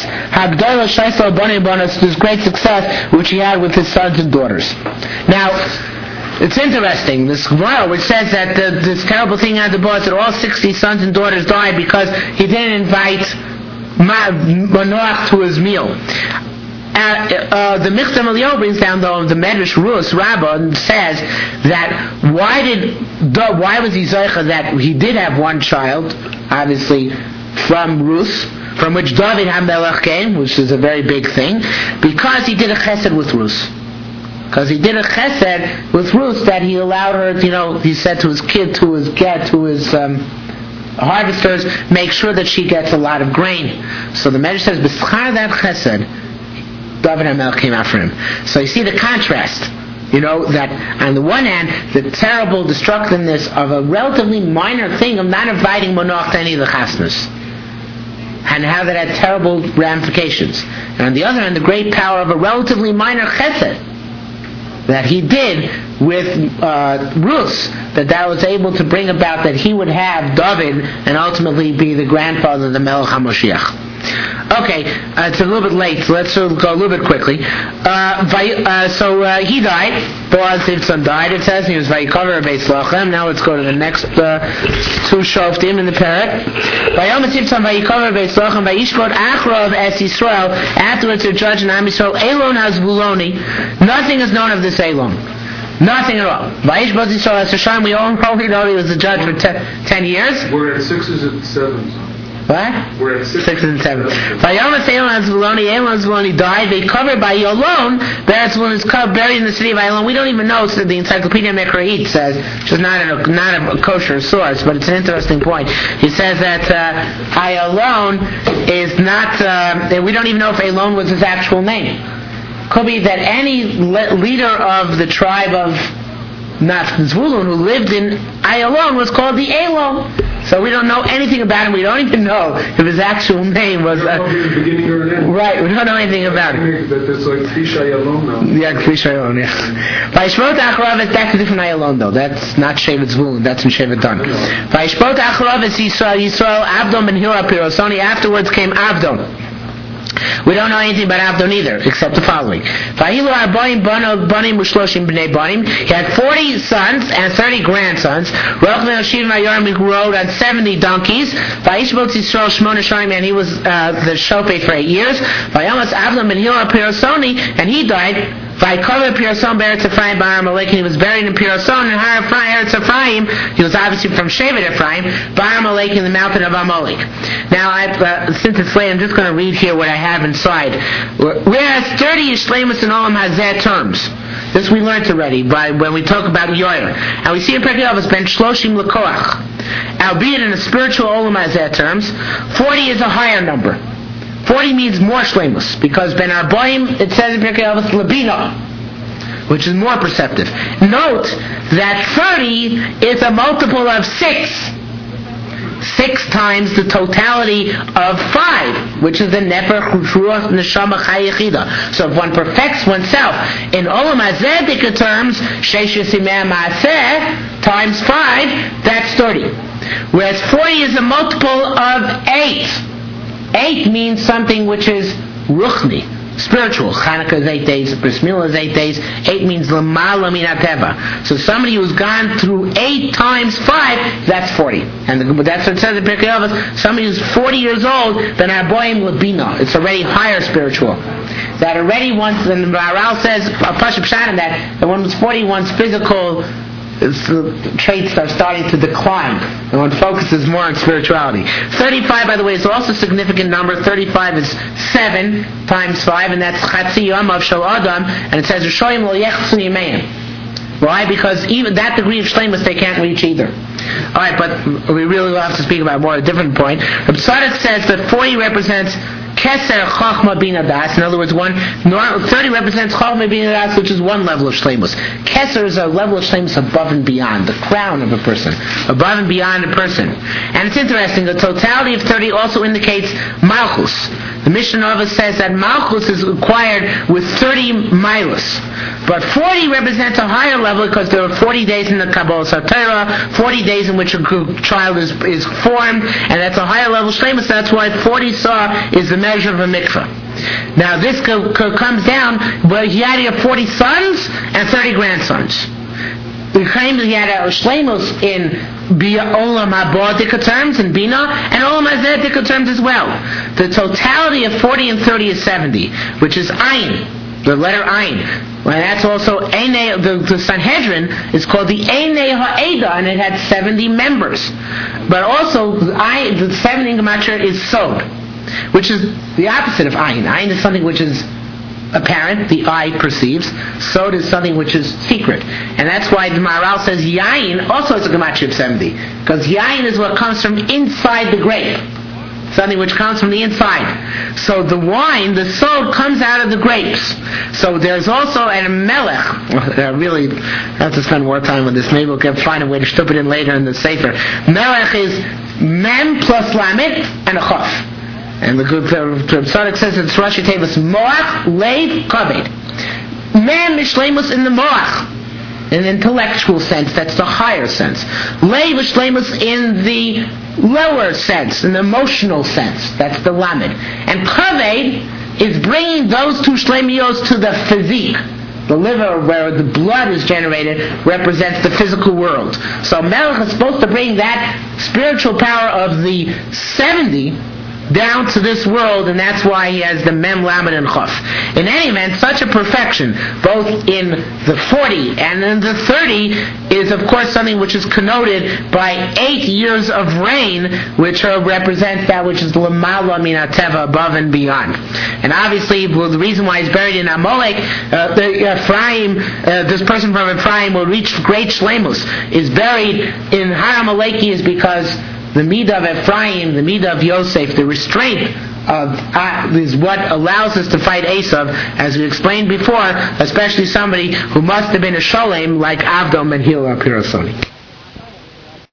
this great success which he had with his sons and daughters. Now, it's interesting, this Gemara which says that this terrible thing had the boss that all 60 sons and daughters died because he didn't invite Manoach to his meal. The Michtam Eliyahu brings down the Medrash Rus Rabbah and says that why was he Zoicha that he did have one child, obviously from Rus, from which David HaMelech came, which is a very big thing, because he did a chesed with Rus. Because he did a chesed with Ruth that he allowed her, he said to his kid, to his harvesters, make sure that she gets a lot of grain. So the Medrash says, b'schar that chesed, David HaMelech came after him. So you see the contrast. That on the one hand, the terrible destructiveness of a relatively minor thing of not inviting Manoach to any of the chasnas. And how that had terrible ramifications. And on the other hand, the great power of a relatively minor chesed that he did with Rus, that was able to bring about that he would have David and ultimately be the grandfather of the Melech HaMoshiach. Okay, it's a little bit late, so let's go a little bit quickly. He died. Boaz, his son, died. It says he was Vayikaver Beis Lachem. Now let's go to the next two shoftim in the parak. Vayikaver Beis Lachem Vayishbot Achrav Es Yisrael. Afterwards, the judge in Am Yisrael Elon Hazbuloni. Nothing is known of this Elon. Nothing at all. Vayishbot Yisrael Es Hashem. We all know he was the judge for 10 years. We're at 6s and 7s. What? We're at 6 and 7. Vayomas Elon Zvuloni died. They covered by Yolon. Beretz Zvulun is buried in the city of Ayalon. We don't even know. So the Encyclopedia Mekra'it says, which is not a kosher source, but it's an interesting point. He says that Ayalon is not. We don't even know if Ayalon was his actual name. Could be that any leader of the tribe of Zvulun who lived in Ayalon was called the Elon. So we don't know anything about him. We don't even know if his actual name was... the beginning or the end. Right, we don't know anything about him. That's like Kfish Ayalon now. Yeah, Kfish Ayalon, yeah. Vayishpot Acharav is that's different Ayalon though. That's not Shevet Zvulun, that's in Shevet Dan. Vayishpot Acharav is Yisrael, Avdon ben Hira Pirosoni. Afterwards came Avdon. We don't know anything about Avdon either, except the following. He had 40 sons and 30 grandsons. He rode on 70 donkeys. And he was the shofet for 8 years. And he died. And he was buried in Pirason in Eretz Ephraim. He was obviously from Shevet Ephraim, Bar Amalek in the mountain of Amalek. Now, since it's late, I'm just going to read here what I have inside. Whereas 30 Yishlemus in Olam Hazeh terms. This we learned already when we talk about Yoyer. And we see in Pirkei Avos Ben Shloshim L'Koach. Albeit in a spiritual Olam Hazeh terms, 40 is a higher number. 40 means more shleimus, because Ben Arboim, it says in Pirkei Avos, Labina, which is more perceptive. Note that 30 is a multiple of 6. 6 times the totality of 5, which is the Nefer Chushuah Neshama Chayechida. So if one perfects oneself in Olam Hazeh terms, Sheish Yisimei Maaseh times 5, that's 30. Whereas 40 is a multiple of 8. 8 means something which is ruchni, spiritual. Hanukkah is 8 days, Bris Milah is 8 days. 8 means l'mala min hateva. So somebody who's gone through 8 times 5, that's 40. And that's what it says in Pirkei Avos. Somebody who's 40 years old, then Arboim Labina. It's already higher spiritual. That already once, and the Maharal says, Pashup Shannon, that one was 40, one's physical traits are starting to decline, and one focuses more on spirituality. 35, by the way, is also a significant number. 35 is 7 times 5, and that's Chatzi Yom of Shal Adam, and it says Rishoyim Lo Yechsu Yimeim. Why? Because even that degree of shleimus they can't reach either. Alright, but we really will have to speak about more a different point. Reb Tzadok says that 40 represents Keser Chachma Bina Das. In other words, 30 represents Chachma Bina Das, which is one level of shleimus. Keser is a level of shleimus above and beyond, the crown of a person, above and beyond a person. And it's interesting, the totality of 30 also indicates Malchus. The Mishnah of us says that Malchus is acquired with 30 milos. But 40 represents a higher level because there are 40 days in the Kabbalah Satira, 40 days in which a child is formed, and that's a higher level shleimus. That's why 40 saw is the measure of a mikvah. Now this comes down, but he had 40 sons and 30 grandsons. We claim that he had a shleimus in Olam Haba terms, in Bina, and Olam Hazeh terms as well. The totality of 40 and 30 is 70, which is Ayin, the letter Ayin. And that's also the Sanhedrin is called the Einei Ha'eda, and it had 70 members. But also the 70 gematria is Sod, which is the opposite of Ayin. Ayin is something which is apparent, the eye perceives. Sod is something which is secret. And that's why the Maharal says Yain also is a gematria of 70. Because Yain is what comes from inside the grape. Something which comes from the inside. So the wine, the sod, comes out of the grapes. So there's also a melech. I really have to spend more time on this. Maybe we'll find a way to strip it in later in the Sefer. Melech is mem plus lamet and a chaf. And the Tzadok says it's Rashi Tevis moach, leiv, kabed. Mem is shleimus in the moach. In an intellectual sense, that's the higher sense. Leiv is shleimus in the lower sense, in the emotional sense, that's the lamed. And kaved is bringing those two shleimios to the physique. The liver, where the blood is generated, represents the physical world. So Melech is supposed to bring that spiritual power of the 70 down to this world, and that's why he has the Mem, Lamed, and Chaf. In any event, such a perfection, both in the 40 and in the 30, is of course something which is connoted by 8 years of rain, which represents that which is Lamala Min HaTeva, above and beyond. And obviously, the reason why he's buried in Amalek, Ephraim, this person from Ephraim will reach great shlemus, is buried in Har Amaleki, is because the midah of Ephraim, the midah of Yosef, the restraint is what allows us to fight Esav, as we explained before, especially somebody who must have been a sholem like Avdom and Hillel Pirasoni.